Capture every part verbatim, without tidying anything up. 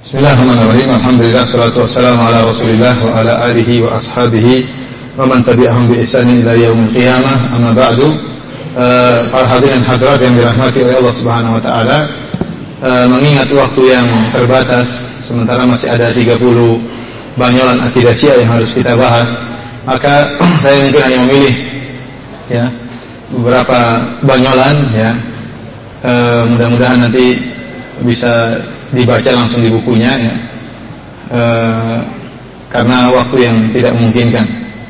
Bismillahirrahmanirrahim. Alhamdulillah, salatu wassalamu ala Rasulillah wa ala alihi wa ashabihi wa man tabi'ahum bi ihsanin ila yaumil qiyamah. Amma ba'du. Uh, para hadirin hadirat yang dirahmati oleh Allah Subhanahu wa taala, uh, mengingat waktu yang terbatas sementara masih ada tiga puluh banyolan akidah Syiah yang harus kita bahas, maka saya mungkin hanya memilih ya beberapa banyolan ya. Uh, mudah-mudahan nanti bisa dibaca langsung di bukunya ya, e, karena waktu yang tidak memungkinkan.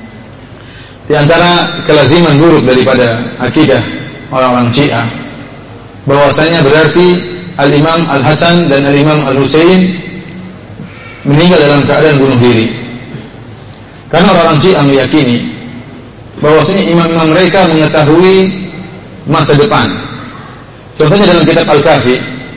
Di antara kelaziman buruk daripada akidah orang-orang Syiah, bahwasanya berarti Al-Imam Al-Hasan dan Al-Imam Al-Husain meninggal dalam keadaan bunuh diri. Karena orang Syiah meyakini bahwasanya imam-imam mereka mengetahui masa depan. Contohnya dalam kitab Al-Kafi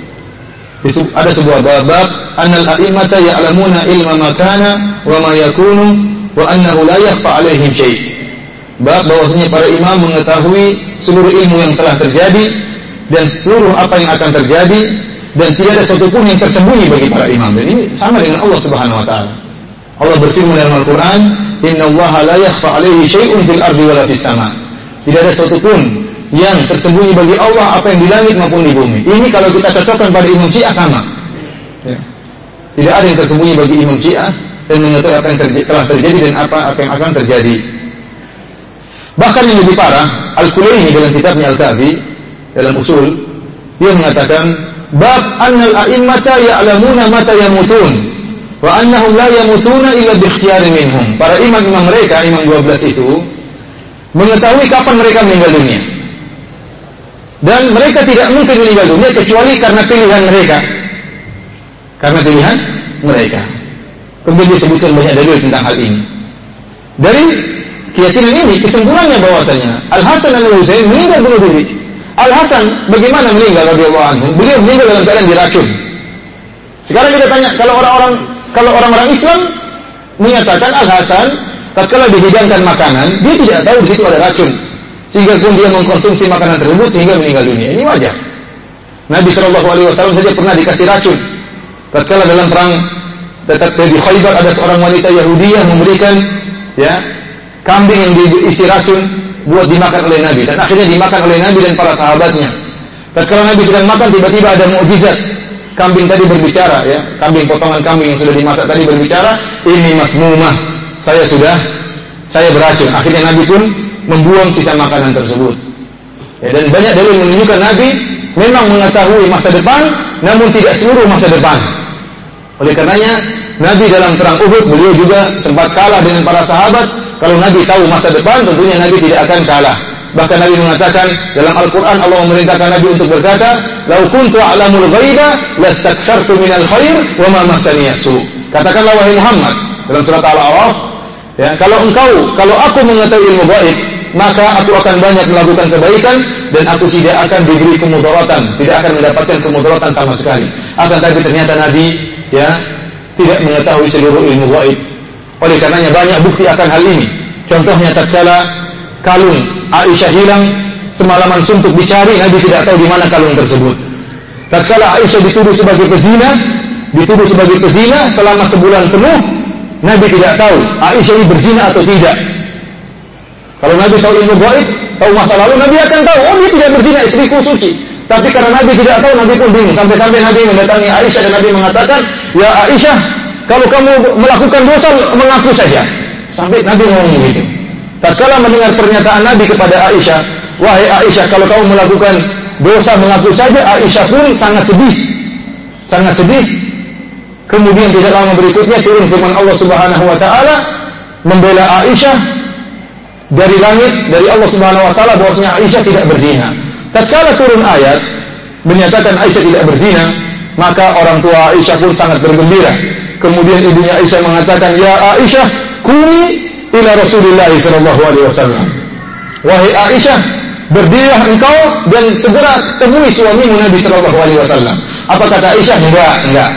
ada sebuah bab annal a'immata ya'lamuna ilma ma kana wa ma yakunu wa annahu la yakhfa 'alaihim syai'. Bab bahwasanya para imam mengetahui seluruh ilmu yang telah terjadi dan seluruh apa yang akan terjadi, dan tidak ada satu pun yang tersembunyi bagi para imam. Dan ini sama dengan Allah Subhanahu wa taala. Allah berfirman dalam Al-Qur'an, "Innallaha la yakhfa 'alaihi syai'un fil ardi wa la fis sama'." Tidak ada satu pun yang tersembunyi bagi Allah apa yang di langit maupun di bumi. Ini kalau kita cocokkan pada Imam Syiah sama ya. Tidak ada yang tersembunyi bagi Imam Syiah dan mengetahui apa yang terjadi, telah terjadi dan apa, apa yang akan terjadi. Bahkan yang lebih parah, Al-Kulaini dalam kitabnya Al-Kafi dalam usul, dia mengatakan bab annal a'immata ya'lamuna mata yamutun wa annahum la yamutuna illa bi ikhtiyari minhum. Para imam-imam mereka, imam dua belas itu mengetahui kapan mereka meninggal dunia. Dan mereka tidak mungkin meninggal dunia kecuali karena pilihan mereka. Karena pilihan mereka. Kemudian disebutkan banyak dalil tentang hal ini. Dari keyakinan ini, kesimpulannya bahwasanya Al-Hasan dan Al-Husain meninggal bunuh diri. Al-Hasan bagaimana meninggal radhiyallahu anhu? Beliau meninggal dalam keadaan diracun. Sekarang kita tanya, kalau orang-orang kalau orang-orang Islam menyatakan Al-Hasan tatkala dihidangkan makanan, dia tidak tahu di situ ada racun, sehingga pun dia mengkonsumsi makanan tersebut sehingga meninggal dunia. Ini wajar. Nabi shallallahu alaihi wasallam saja pernah dikasih racun. Tatkala dalam perang di Khaybar ada seorang wanita Yahudi yang memberikan ya kambing yang diisi racun buat dimakan oleh Nabi, dan akhirnya dimakan oleh Nabi dan para sahabatnya. Tatkala Nabi sedang makan, tiba-tiba ada mukjizat. Kambing tadi berbicara ya, kambing potongan kambing yang sudah dimasak tadi berbicara, "Ini masmumah, saya sudah saya beracun." Akhirnya Nabi pun membuang sisa makanan tersebut. Ya, dan banyak dalil menunjukkan Nabi memang mengetahui masa depan, namun tidak seluruh masa depan. Oleh karenanya, Nabi dalam perang Uhud beliau juga sempat kalah dengan para sahabat. Kalau Nabi tahu masa depan, tentunya Nabi tidak akan kalah. Bahkan Nabi mengatakan dalam Al-Quran, Allah memerintahkan Nabi untuk berkata, "Lau kuntu a'lamul ghaiba lastakthartu minal khair wa ma massani yasu." Katakanlah wahai Muhammad dalam surat Al-A'raf, ya, kalau engkau, kalau aku mengetahui ilmu gaib, maka aku akan banyak melakukan kebaikan dan aku tidak akan diberi kemudaratan, tidak akan mendapatkan kemudaratan sama sekali. Akan tapi ternyata Nabi ya tidak mengetahui seluruh ilmu gaib. Oleh karenanya banyak bukti akan hal ini. Contohnya tatkala kalung Aisyah hilang, semalaman suntuk dicari, Nabi tidak tahu di mana kalung tersebut. Tatkala Aisyah dituduh sebagai pezina, dituduh sebagai pezina selama sebulan penuh, Nabi tidak tahu Aisyah ini berzina atau tidak. Kalau Nabi tahu ilmu gaib, tahu masa lalu, Nabi akan tahu, oh dia tidak berzina, istriku suci. Tapi karena Nabi tidak tahu, Nabi pun bingung. Sampai-sampai Nabi mendatangi Aisyah dan Nabi mengatakan, "Ya Aisyah, kalau kamu melakukan dosa, mengaku saja." Sampai Nabi ngomong begitu. Tatkala mendengar pernyataan Nabi kepada Aisyah, "Wahai Aisyah, kalau kamu melakukan dosa, mengaku saja." Aisyah pun sangat sedih. Sangat sedih. Kemudian tidak lama berikutnya turun firman Allah Subhanahu wa taala membela Aisyah dari langit, dari Allah Subhanahu wa taala, bahwasanya Aisyah tidak berzina. Tatkala turun ayat menyatakan Aisyah tidak berzina, maka orang tua Aisyah pun sangat bergembira. Kemudian ibunya Aisyah mengatakan, "Ya Aisyah, qumi ila Rasulillah sallallahu alaihi wasallam." Wahai Aisyah, berdirilah engkau dan segera temui suamimu Nabi sallallahu alaihi wasallam. Apa kata Aisyah? Enggak, enggak.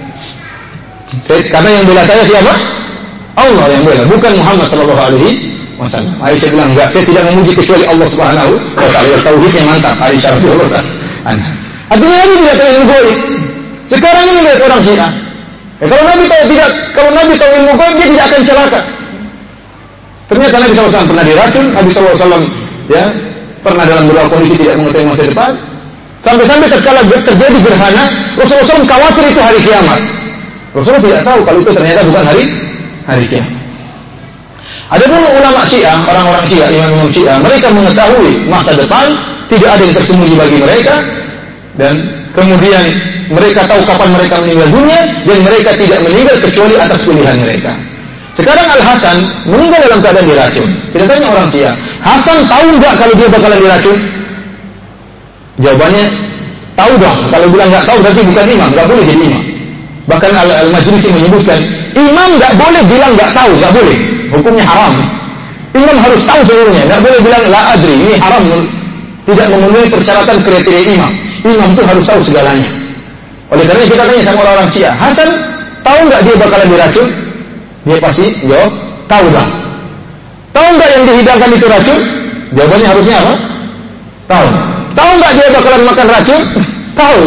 Karena yang bela saya siapa? Allah yang bela, bukan Muhammad sallallahu alaihi wasallam. Aisyah bilang, enggak, saya tidak memuji kecuali Allah Subhanahu wa taala. Tauhidnya mantap. Aisyah radhiyallahu anha. Artinya Nabi tidak tahu ilmu gaib. Sekarang ini lihat orang Syiah. Ya, kalau Nabi tahu tidak, kalau Nabi tahu ilmu gaib, dia tidak akan celaka. Ternyata Nabi shallallahu alaihi wasallam pernah diracun, Nabi shallallahu alaihi wasallam ya pernah dalam beberapa kondisi tidak mengetahui masa depan. Sampai-sampai terkala terjadi gerhana, Rasulullah shallallahu alaihi wasallam khawatir itu hari kiamat. Rasulullah tidak tahu kalau itu ternyata bukan hari hari kiamat. Ada pun ulama Syiah, orang-orang Syiah, imam-imam Syiah, mereka mengetahui masa depan, tidak ada yang tersembunyi bagi mereka, dan kemudian mereka tahu kapan mereka meninggal dunia, dan mereka tidak meninggal kecuali atas pilihan mereka. Sekarang Al-Hasan meninggal dalam keadaan diracun. Kita tanya orang Syiah, Hasan tahu nggak kalau dia bakalan diracun? Jawabannya, tahu dong. Kalau bilang nggak tahu berarti bukan imam, nggak boleh jadi imam. Bahkan Al-Majlisi menyebutkan, imam nggak boleh bilang nggak tahu, nggak boleh. Hukumnya haram. Imam harus tahu seluruhnya, nggak boleh bilang la adri, ini haram, tidak memenuhi persyaratan kriteria imam. Imam itu harus tahu segalanya. Oleh karena kita tanya sama orang-orang Syiah, Hasan tahu nggak dia bakalan diracun? Dia pasti jawab, tahu dong. Tahu nggak yang dihidangkan itu racun? Jawabannya harusnya apa? Tahu. Tahu nggak dia bakalan makan racun? Tahu.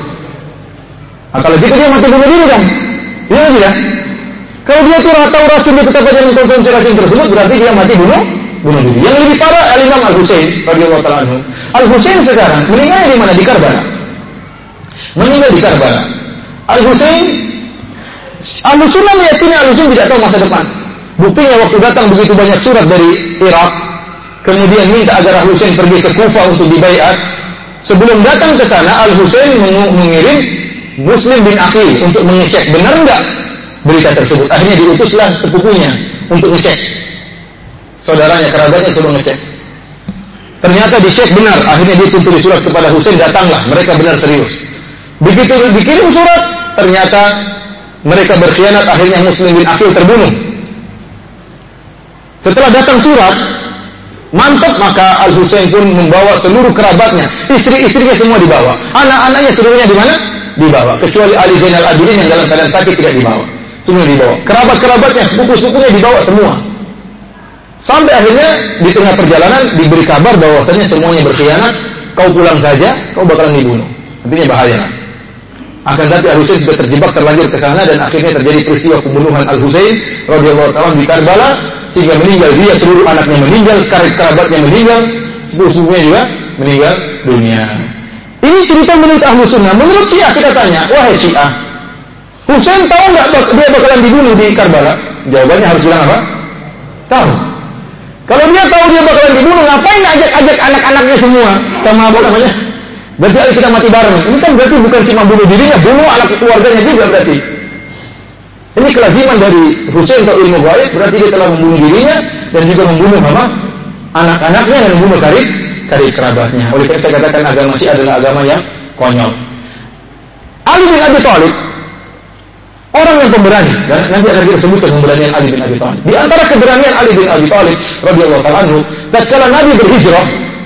Nah, kalau gitu dia mati bunuh diri kan? Iya tidak? Kalau dia tuh tahu racun, dia tetap aja mengkonsumsi racun tersebut, berarti dia mati bunuh bunuh diri. Yang lebih parah Al-Imam Al-Husain radhiyallahu ta'ala anhu. Al-Husain sekarang meninggal di mana? Di Karbala. Meninggal di Karbala. Al-Husain, Al-Sunnah meyakini Al-Husain tidak tahu masa depan. Buktinya waktu datang begitu banyak surat dari Irak, kemudian minta agar Al-Husain pergi ke Kufah untuk dibaiat. Sebelum datang ke sana, Al-Husain mengirim Muslim bin Aqil untuk mengecek benar enggak berita tersebut. Akhirnya diutuslah sepupunya untuk ngecek. Saudaranya, kerabatnya suruh ngecek. Ternyata dicek benar. Akhirnya dia tulis surat kepada Husain, datanglah. Mereka benar serius. Begitu dikirim surat, ternyata mereka berkhianat. Akhirnya Muslim bin Aqil terbunuh. Setelah datang surat, mantap, maka Al-Husain pun membawa seluruh kerabatnya. Istri-istrinya semua dibawa. Anak-anaknya seluruhnya di mana? Dibawa. Kecuali Ali Zainal Abidin yang dalam keadaan sakit tidak dibawa. Semua dibawa. Kerabat-kerabatnya, sepupu-sepupunya dibawa semua. Sampai akhirnya di tengah perjalanan diberi kabar bahwasanya semuanya berkhianat, kau pulang saja, kau bakalan dibunuh. Artinya bahaya. Akan tetapi Al-Husain sudah terjebak terlanjur ke sana, dan akhirnya terjadi peristiwa pembunuhan Al-Husain radhiyallahu ta'ala di Karbala, sehingga meninggal dia, seluruh anaknya meninggal, kerabatnya meninggal, sepupu-sepupunya juga meninggal dunia. Ini cerita menurut Ahlu Sunnah. Menurut Syiah kita tanya, wahai Syiah, Husain tahu nggak dia bakalan dibunuh di Karbala? Jawabannya harus bilang apa? Tahu. Kalau dia tahu dia bakalan dibunuh, ngapain ajak-ajak anak-anaknya semua sama apa namanya? Berarti ayo kita mati bareng. Ini kan berarti bukan cuma bunuh dirinya, bunuh anak keluarganya juga berarti. Ini kelaziman dari Husain atau ilmu gaib, berarti dia telah membunuh dirinya dan juga membunuh apa? Anak-anaknya dan membunuh karib karib kerabatnya. Oleh karena saya katakan agama Syiah adalah agama yang konyol. Ali bin Abi Thalib orang yang pemberani, dan nanti akan kita sebutkan pemberanian Ali bin Abi Thalib. Di antara keberanian Ali bin Abi Thalib radhiyallahu ta'ala anhu, tatkala Nabi berhijrah,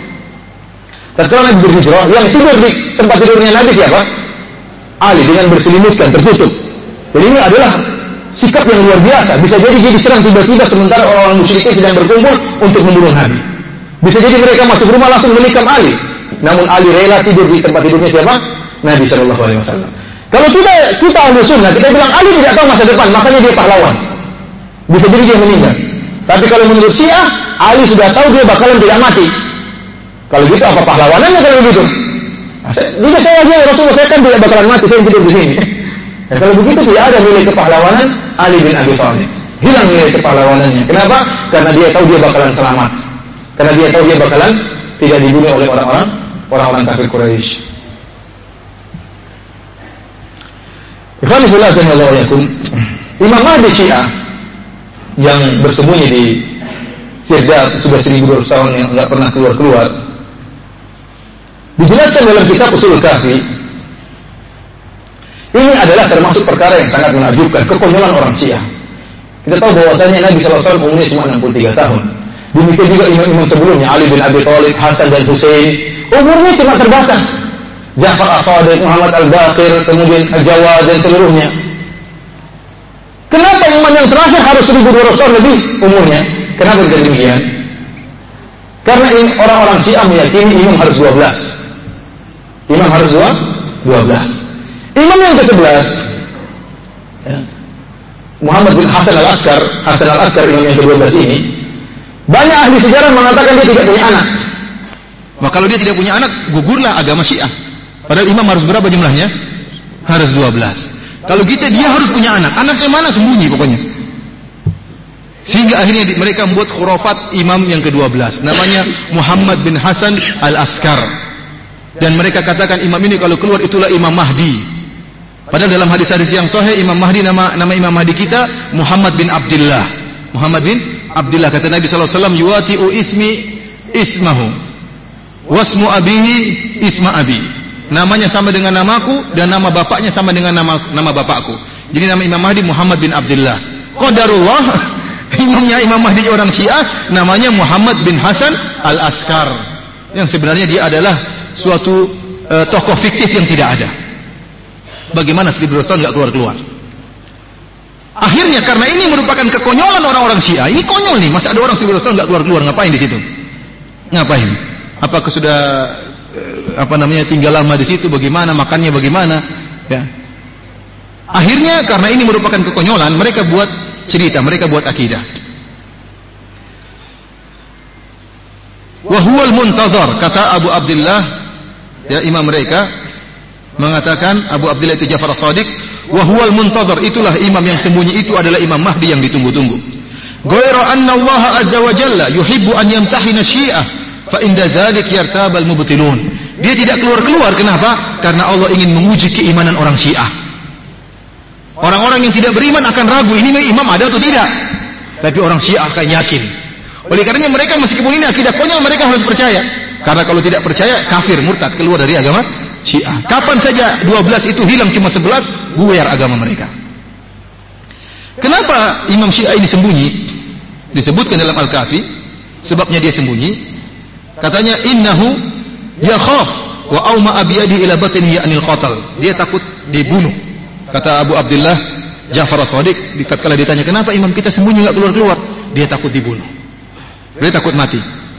tatkala Nabi berhijrah, yang tidur di tempat tidurnya Nabi siapa? Ali, dengan berselimutkan, tertutup. Jadi ini adalah sikap yang luar biasa. Bisa jadi dia diserang tiba-tiba sementara orang-orang musyrikin sedang berkumpul untuk membunuh Nabi. Bisa jadi mereka masuk rumah langsung menikam Ali. Namun Ali rela tidur di tempat tidurnya siapa? Nabi shallallahu alaihi wasallam. Kalau kita kita Ahlu Sunnah, kita bilang Ali tidak tahu masa depan, makanya dia pahlawan. Bisa jadi dia meninggal. Tapi kalau menurut Syiah, Ali sudah tahu dia bakalan tidak mati. Kalau gitu apa pahlawanannya kalau begitu? Jika saya aja Rasulullah, saya kan tidak bakalan mati, saya tidur di sini. Dan kalau begitu tidak ada nilai kepahlawanan Ali bin Abi Thalib. Hilang nilai kepahlawanannya. Kenapa? Karena dia tahu dia bakalan selamat. Karena dia tahu dia bakalan tidak dibunuh oleh orang-orang orang-orang kafir Quraisy. Ikhwanifillah sallallahu alaihi wasallam. Imam Mahdi Syiah yang bersembunyi di Sirdap sudah seribu dua ratus tahun yang enggak pernah keluar-keluar. Dijelaskan dalam kitab Ushul Kafi. Ini adalah termasuk perkara yang sangat menakjubkan, kekonyolan orang Syiah. Kita tahu bahwasanya Nabi sallallahu alaihi wasallam umurnya cuma enam puluh tiga tahun. Demikian juga imam-imam sebelumnya, Ali bin Abi Thalib, Hasan dan Husain, umurnya cuma terbatas. Ja'far As-Shadiq, Muhammad Al-Baqir, kemudian Al-Jawad dan seluruhnya. Kenapa imam yang terakhir harus seribu dua ratus tahun lebih umurnya? Kenapa bisa demikian? Karena orang-orang Syiah meyakini imam harus dua belas. Imam harus dua belas. Imam yang ke sebelas ya, Muhammad bin Hasan al-Askar, Hasan al-Askar imam yang kedua belas ini, banyak ahli sejarah mengatakan dia tidak punya anak. Maka kalau dia tidak punya anak, gugurlah agama Syiah. Padahal imam harus berapa jumlahnya? Harus dua belas. Kalau kita, dia harus punya anak. Anaknya mana? Sembunyi pokoknya. Sehingga akhirnya mereka membuat khurafat imam yang kedua belas. Namanya Muhammad bin Hasan al-Askar. Dan mereka katakan imam ini kalau keluar itulah Imam Mahdi. Padahal dalam hadis-hadis yang sahih, Imam Mahdi, nama nama Imam Mahdi kita Muhammad bin Abdullah. Muhammad bin Abdullah, kata Nabi sallallahu alaihi wasallam, yuati'u ismi ismahu wasmu abihi isma abi. Namanya sama dengan namaku dan nama bapaknya sama dengan nama nama bapakku. Jadi nama Imam Mahdi Muhammad bin Abdullah. Qadarullah, imamnya Imam Mahdi orang Syiah namanya Muhammad bin Hasan al-Askar. Yang sebenarnya dia adalah suatu uh, tokoh fiktif yang tidak ada. Bagaimana seribu dua ratus tahun enggak keluar-keluar? Akhirnya karena ini merupakan kekonyolan orang-orang Syiah. Ini konyol nih, masa ada orang seribu dua ratus tahun enggak keluar-keluar, ngapain di situ? Ngapain? Apakah sudah apa namanya tinggal lama di situ, bagaimana makannya, bagaimana, ya. Akhirnya karena ini merupakan kekonyolan, mereka buat cerita, mereka buat akidah. Wa huwal muntazar, kata Abu Abdullah, ya, imam mereka mengatakan, Abu Abdullah itu Ja'far as-Shadiq, wa huwal muntazar, itulah imam yang sembunyi, itu adalah Imam Mahdi yang ditunggu-tunggu. Ghaira anna Allah azza wa jalla yuhibbu an yamtahina Syiah fa inda dzalik yartabal mubtilun. Dia tidak keluar-keluar, kenapa? Karena Allah ingin menguji keimanan orang Syiah. Orang-orang yang tidak beriman akan ragu, ini imam ada atau tidak. Tapi orang Syiah akan yakin. Oleh karenanya mereka meskipun ini akidah konyol, mereka harus percaya. Karena kalau tidak percaya, kafir, murtad, keluar dari agama Syiah. Kapan saja dua belas itu hilang cuma sebelas, buyar agama mereka. Kenapa Imam Syiah ini sembunyi? Disebutkan dalam Al-Kafi, sebabnya dia sembunyi. Katanya innahu yakhaf wa auma abiyadi ila batnihi anil qatal. Dia takut dibunuh. Kata Abu Abdullah Ja'far as-Shadiq, tatkala ditanya kenapa imam kita sembunyi enggak keluar-keluar, dia takut dibunuh. Dia takut mati.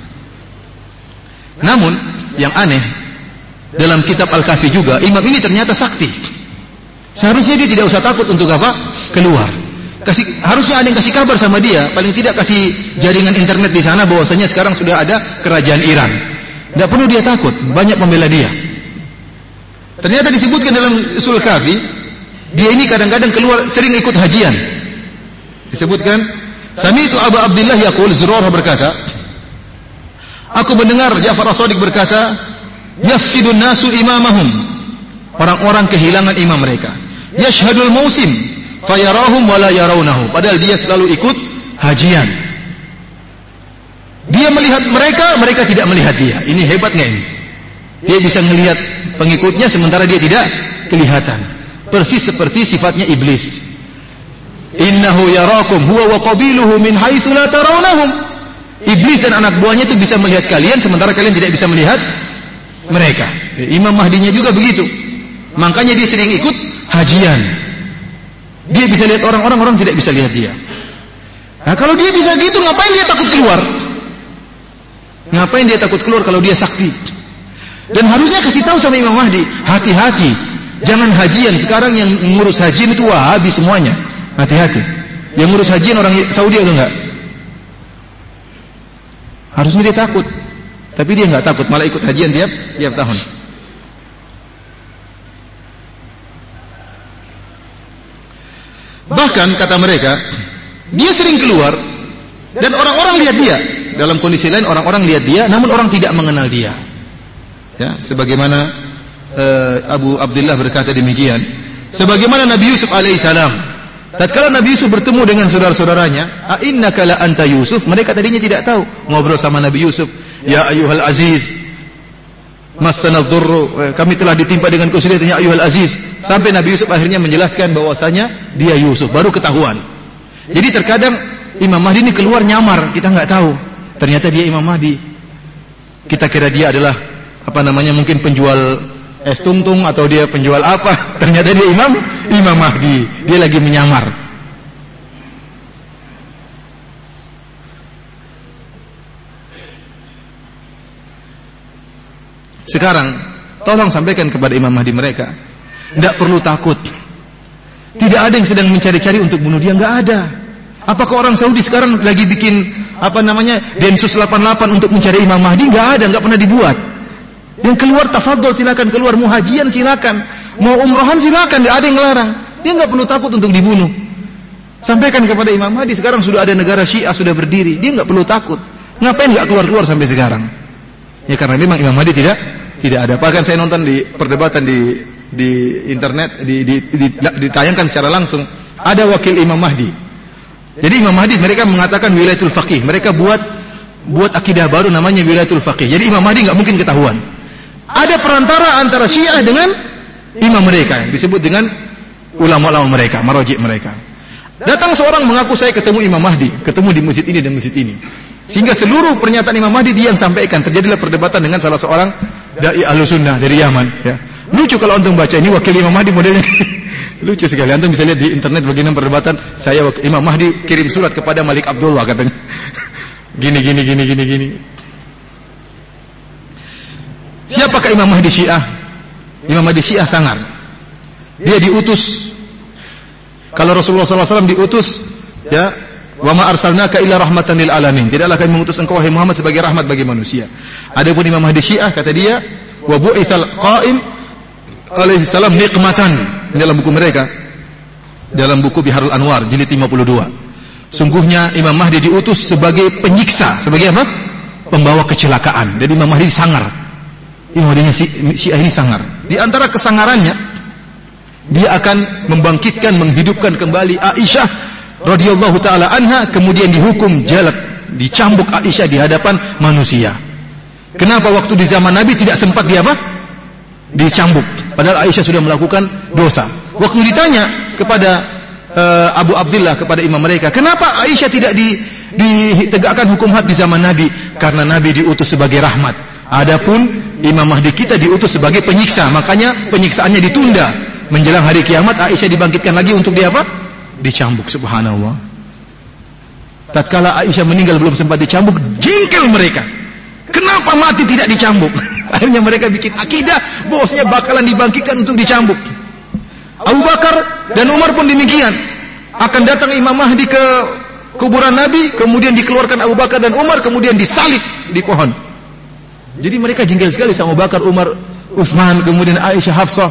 Namun yang aneh, dalam kitab Al-Kafi juga imam ini ternyata sakti. Seharusnya dia tidak usah takut untuk apa? Keluar. Kasih, harusnya ada yang kasih kabar sama dia, paling tidak kasih jaringan internet di sana bahwasanya sekarang sudah ada kerajaan Iran. Tidak perlu dia takut, banyak pembela dia. Ternyata disebutkan dalam Usul Kafi, dia ini kadang-kadang keluar, sering ikut hajian. Disebutkan, Sami'tu Abu Abdullah yaqul, Zurarah berkata, aku mendengar Ja'far as-Shadiq berkata, yafsidun nasu imamahum, orang-orang kehilangan imam mereka. Yashhadul mausim fayarahum wala yarawnahu, padahal dia selalu ikut hajian. Dia melihat mereka, mereka tidak melihat dia. Ini hebatnya ini. Dia bisa melihat pengikutnya sementara dia tidak kelihatan. Persis seperti sifatnya iblis. Innahu yarakum huwa wa qabiluhu min haitsu la tarawnahum. Iblis dan anak buahnya itu bisa melihat kalian sementara kalian tidak bisa melihat mereka. Imam Mahdinya juga begitu. Makanya dia sering ikut hajian. Dia bisa lihat orang-orang, orang tidak bisa lihat dia. Nah, kalau dia bisa gitu, ngapain dia takut keluar? Ngapain dia takut keluar kalau dia sakti? Dan harusnya kasih tahu sama Imam Mahdi, hati-hati, jangan hajian. Sekarang yang ngurus hajian itu Wahabi semuanya. Hati-hati. Yang ngurus hajian orang Saudi atau enggak? Harusnya dia takut. Tapi dia enggak takut, malah ikut hajian tiap tiap tahun. Bahkan kata mereka, dia sering keluar dan orang-orang lihat dia. Dalam kondisi lain orang-orang lihat dia, namun orang tidak mengenal dia. Ya, sebagaimana uh, Abu Abdullah berkata demikian. Sebagaimana Nabi Yusuf alaihissalam, tatkala Nabi Yusuf bertemu dengan saudara-saudaranya, a innaka la anta Yusuf, mereka tadinya tidak tahu. Ngobrol sama Nabi Yusuf, ya ayyuhal aziz, massana dzurru, kami telah ditimpa dengan kesulitan, ya ayyuhal aziz. Sampai Nabi Yusuf akhirnya menjelaskan bahwasanya dia Yusuf, baru ketahuan. Jadi terkadang Imam Mahdi ini keluar nyamar, kita enggak tahu. Ternyata dia Imam Mahdi. Kita kira dia adalah apa namanya, mungkin penjual es tungtung atau dia penjual apa. Ternyata dia Imam Imam Mahdi. Dia lagi menyamar. Sekarang tolong sampaikan kepada Imam Mahdi mereka, tidak perlu takut. Tidak ada yang sedang mencari-cari untuk bunuh dia, enggak ada. Apakah orang Saudi sekarang lagi bikin apa namanya Densus delapan puluh delapan untuk mencari Imam Mahdi? Enggak ada, enggak pernah dibuat. Yang keluar tafadhol silakan keluar, mau hajian silakan, mau umrohan silakan, enggak ada yang larang. Dia enggak perlu takut untuk dibunuh. Sampaikan kepada Imam Mahdi, sekarang sudah ada negara Syiah sudah berdiri, dia enggak perlu takut. Ngapain enggak keluar-keluar sampai sekarang? Ya karena memang Imam Mahdi tidak tidak ada. Bahkan saya nonton di perdebatan di di internet di, di, di, di ditayangkan secara langsung, ada wakil Imam Mahdi. Jadi Imam Mahdi mereka mengatakan wilayatul faqih. Mereka buat buat akidah baru namanya wilayatul faqih. Jadi Imam Mahdi enggak mungkin ketahuan. Ada perantara antara Syiah dengan imam mereka yang disebut dengan ulama-ulama mereka, marojik mereka. Datang seorang mengaku saya ketemu Imam Mahdi, ketemu di masjid ini dan masjid ini. Sehingga seluruh pernyataan Imam Mahdi dia yang sampaikan. Terjadilah perdebatan dengan salah seorang dai Ahlussunnah dari Yaman, ya. Lucu kalau antum baca, ini wakil Imam Mahdi modelnya. Lucu sekali. Antum bisa lihat di internet bagaimana perdebatan. Saya Imam Mahdi kirim surat kepada Malik Abdullah katanya. Gini gini gini gini gini. Siapakah Imam Mahdi Syiah? Imam Mahdi Syiah sangar. Dia diutus. Kalau Rasulullah sallallahu alaihi wasallam diutus, ya, wa ma arsalnaka illa rahmatan lil alamin. Tidaklah kami mengutus engkau wahai Muhammad sebagai rahmat bagi manusia. Adapun Imam Mahdi Syiah kata dia, wa bu'itsal qa'im alaihi salam nikmatan, dalam buku mereka, dalam buku Biharul Anwar jilid lima puluh dua. Sungguhnya Imam Mahdi diutus sebagai penyiksa, sebagai apa? Pembawa kecelakaan. Jadi Imam Mahdi sangar. Imam Mahdi Syiah ini sangar. Di antara kesangarannya, dia akan membangkitkan, menghidupkan kembali Aisyah radhiyallahu taala anha, kemudian dihukum jalad, dicambuk Aisyah di hadapan manusia. Kenapa waktu di zaman Nabi tidak sempat dia apa? Dicambuk, padahal Aisyah sudah melakukan dosa. Waktu ditanya kepada uh, Abu Abdullah, kepada imam mereka, kenapa Aisyah tidak di, ditegakkan hukum had di zaman Nabi? Karena Nabi diutus sebagai rahmat. Adapun Imam Mahdi kita diutus sebagai penyiksa, makanya penyiksaannya ditunda menjelang hari kiamat. Aisyah dibangkitkan lagi untuk dia apa? Dicambuk. Subhanallah. Tatkala Aisyah meninggal belum sempat dicambuk, jengkel mereka. Kenapa mati tidak dicambuk? Akhirnya mereka bikin akidah bosnya bakalan dibangkitkan untuk dicambuk. Abu Bakar dan Umar pun demikian. Akan datang Imam Mahdi ke kuburan Nabi, kemudian dikeluarkan Abu Bakar dan Umar, kemudian disalib di pohon. Jadi mereka jengkel sekali sama Abu Bakar, Umar, Utsman, kemudian Aisyah, Hafsah.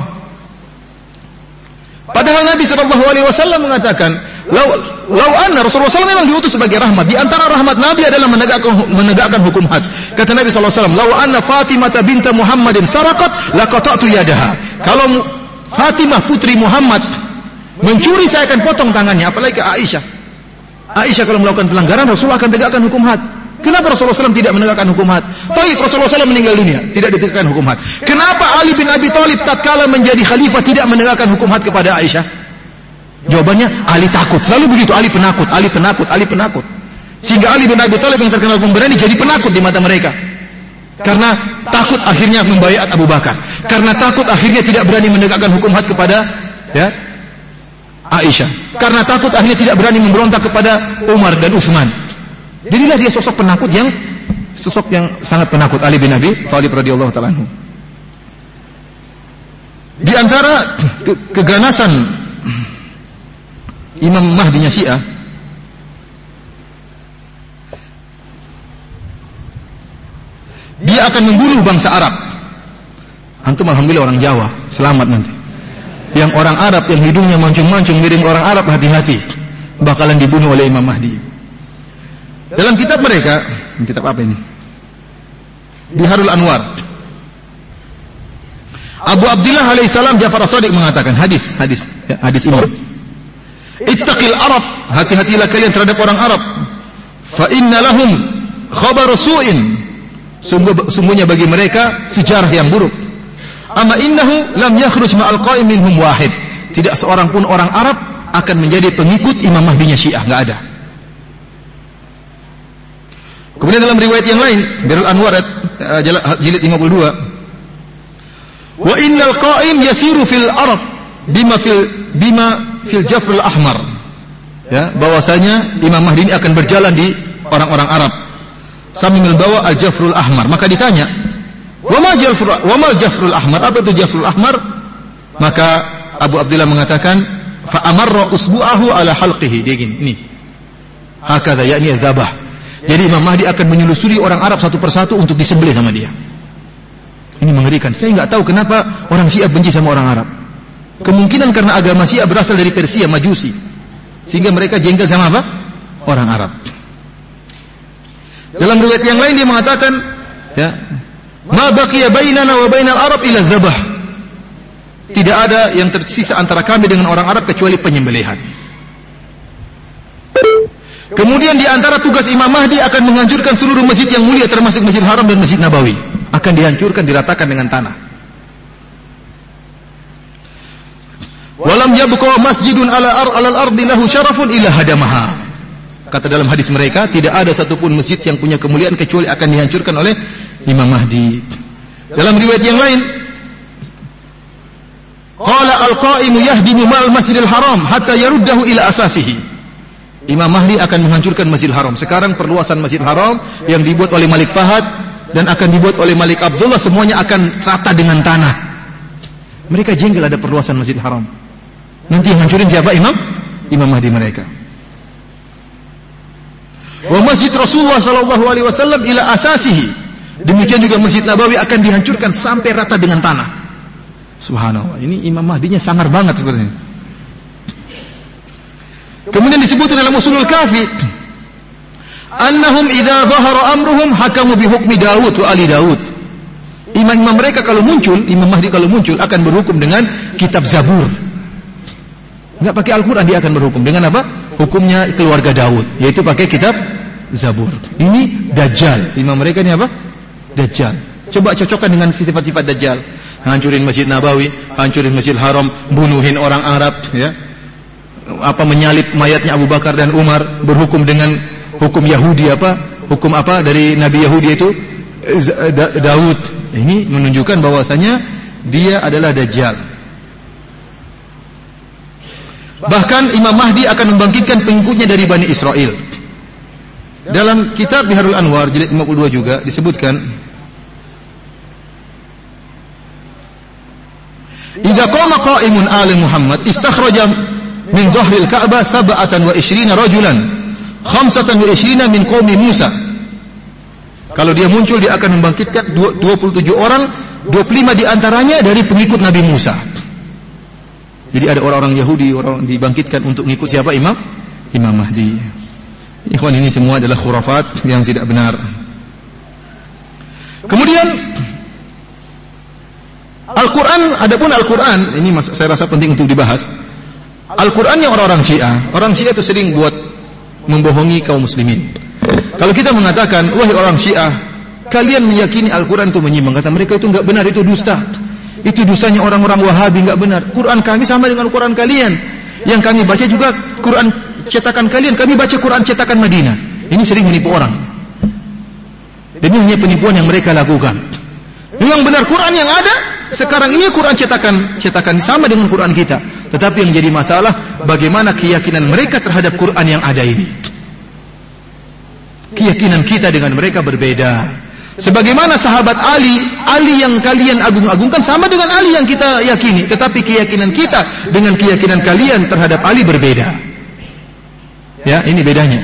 Padahal Nabi sallallahu alaihi wasallam mengatakan, "Lau lau anna Rasulullah sallallahu alaihi wasallam memang diutus sebagai rahmat. Di antara rahmat Nabi adalah menegakkan menegakkan hukum had." Kata Nabi sallallahu alaihi wasallam, "Lau anna Fatimah binta Muhammadin saraqat, laqata'tu yadaha." Kalau Fatimah putri Muhammad mencuri, saya akan potong tangannya. Apalagi ke Aisyah. Aisyah kalau melakukan pelanggaran, Rasulullah akan tegakkan hukum had. Kenapa Rasulullah sallallahu alaihi wasallam tidak menegakkan hukum had? Taib, Rasulullah sallallahu alaihi wasallam meninggal dunia, tidak ditegakkan hukum had. Kenapa Ali bin Abi Thalib tatkala menjadi khalifah tidak menegakkan hukum had kepada Aisyah? Jawabannya, Ali takut. Selalu begitu, Ali penakut, Ali penakut, Ali penakut. Sehingga Ali bin Abi Thalib yang terkenal pemberani jadi penakut di mata mereka. Karena takut akhirnya membaiat Abu Bakar. Karena takut akhirnya tidak berani menegakkan hukum had kepada ya, Aisyah. Karena takut akhirnya tidak berani memberontak kepada Umar dan Utsman. Jadilah dia sosok penakut yang sosok yang sangat penakut, Ali bin Abi Thalib radhiyallahu ta'ala anhu. Di antara ke keganasan Imam Mahdinya Syiah, dia akan membunuh bangsa Arab. Antum alhamdulillah orang Jawa, selamat nanti. Yang orang Arab yang hidungnya mancung-mancung mirip orang Arab, hati-hati, bakalan dibunuh oleh Imam Mahdi. Dalam kitab mereka, kitab apa ini? Biharul Anwar. Abu Abdullah alaihissalam Ja'far as-Shadiq mengatakan, hadis, hadis, ya, hadis Imam. Ittaqil Arab, hati-hatilah kalian terhadap orang Arab. Fa inna lahum khabar su'in. Sungguh, sungguhnya bagi mereka sejarah yang buruk. Amma innahu lam yakhruj ma'al qa'im minhum wahid. Tidak seorang pun orang Arab akan menjadi pengikut Imam Mahdinya Syiah, enggak ada. Kemudian dalam riwayat yang lain, Biharul Anwar uh, jilid lima puluh dua, wa innal qa'im yasiru fil arab bima fil bima fil jafrul ahmar. Ya, bahwasanya Imam Mahdi ini akan berjalan di orang-orang Arab sambil membawa al-jafrul ahmar. Maka ditanya, "Wa ma jafrul wa ma jafrul ahmar?" Apa itu jafrul ahmar? Maka Abu Abdullah mengatakan, fa amarra usbu'ahu ala halqihi. Dia gini, ini. Hakadha yakni dzabah. Jadi Imam Mahdi akan menyelusuri orang Arab satu persatu untuk disembelih sama dia. Ini mengerikan. Saya enggak tahu kenapa orang Syiah benci sama orang Arab. Kemungkinan karena agama Syiah berasal dari Persia, Majusi. Sehingga mereka jengkel sama apa? Orang Arab. Dalam riwayat yang lain dia mengatakan, ya, ma baqiya bainana wa bainal Arab illa dzabah. Tidak ada yang tersisa antara kami dengan orang Arab kecuali penyembelihan. Kemudian di antara tugas Imam Mahdi akan menghancurkan seluruh masjid yang mulia termasuk Masjid Haram dan Masjid Nabawi. Akan dihancurkan, diratakan dengan tanah. Walam yabqa masjidun ala ar alal ardi lahu syarafun illa hadamaha. Kata dalam hadis mereka, tidak ada satupun masjid yang punya kemuliaan kecuali akan dihancurkan oleh Imam Mahdi. Dalam riwayat yang lain, qala al-qa'imu yahdimu mal Masjidil Haram hatta yaruddahu ila asasihi. Imam Mahdi akan menghancurkan Masjidil Haram. Sekarang perluasan Masjidil Haram yang dibuat oleh Malik Fahad dan akan dibuat oleh Malik Abdullah semuanya akan rata dengan tanah. Mereka jengkel ada perluasan Masjidil Haram. Nanti yang hancurin siapa? Imam Imam Mahdi mereka. Wa Masjid Rasulullah sallallahu alaihi wasallam ila asasihi. Demikian juga Masjid Nabawi akan dihancurkan sampai rata dengan tanah. Subhanallah. Ini Imam Mahdinya sangar banget sepertinya. Kemudian disebutkan dalam Usulul Kafi, annahum idza dhahara amruhum hakamu bi hukmi Daud wa ali Daud. Imam-imam mereka kalau muncul, Imam Mahdi kalau muncul akan berhukum dengan kitab Zabur. Enggak pakai Al-Qur'an, dia akan berhukum dengan apa? Hukumnya keluarga Daud, yaitu pakai kitab Zabur. Ini Dajjal. Imam mereka ini apa? Dajjal. Coba cocokkan dengan sifat-sifat Dajjal. Hancurin Masjid Nabawi, hancurin Masjid Haram, bunuhin orang Arab, ya. Apa menyalib mayatnya Abu Bakar dan Umar, berhukum dengan hukum Yahudi apa? Hukum apa dari Nabi Yahudi itu? Daud. Ini menunjukkan bahwasanya dia adalah Dajjal. Bahkan Imam Mahdi akan membangkitkan pengikutnya dari Bani Israel. Dalam kitab Biharul Anwar jilid lima puluh dua juga disebutkan, idza qama qa'imun ali Muhammad istakhraja min dhahril Ka'bah sab'atan wa ishrina rajulan khamsatan wa ishrina min qaumi Musa. Kalau dia muncul dia akan membangkitkan dua puluh tujuh orang, dua puluh lima di antaranya dari pengikut Nabi Musa. Jadi ada orang-orang Yahudi, orang dibangkitkan untuk mengikut siapa? Imam Imam Mahdi. Ikhwan, ini semua adalah khurafat yang tidak benar. Kemudian Al-Quran, adapun Al-Quran, ini saya rasa penting untuk dibahas. Al-Quran yang orang-orang Syiah, orang Syiah itu sering buat membohongi kaum muslimin. Kalau kita mengatakan, wahai orang Syiah, kalian meyakini Al-Quran itu menyimpang, kata mereka itu enggak benar, itu dusta. Itu dosanya orang-orang Wahabi, enggak benar. Quran kami sama dengan Quran kalian. Yang kami baca juga Quran cetakan kalian, kami baca Quran cetakan Madinah. Ini sering menipu orang. Dan ini hanya penipuan yang mereka lakukan. Yang benar Quran yang ada sekarang ini Quran cetakan cetakan sama dengan Quran kita. Tetapi yang jadi masalah bagaimana keyakinan mereka terhadap Quran yang ada ini. Keyakinan kita dengan mereka berbeda. Sebagaimana sahabat Ali, Ali yang kalian agung-agungkan sama dengan Ali yang kita yakini, tetapi keyakinan kita dengan keyakinan kalian terhadap Ali berbeda. Ya, ini bedanya.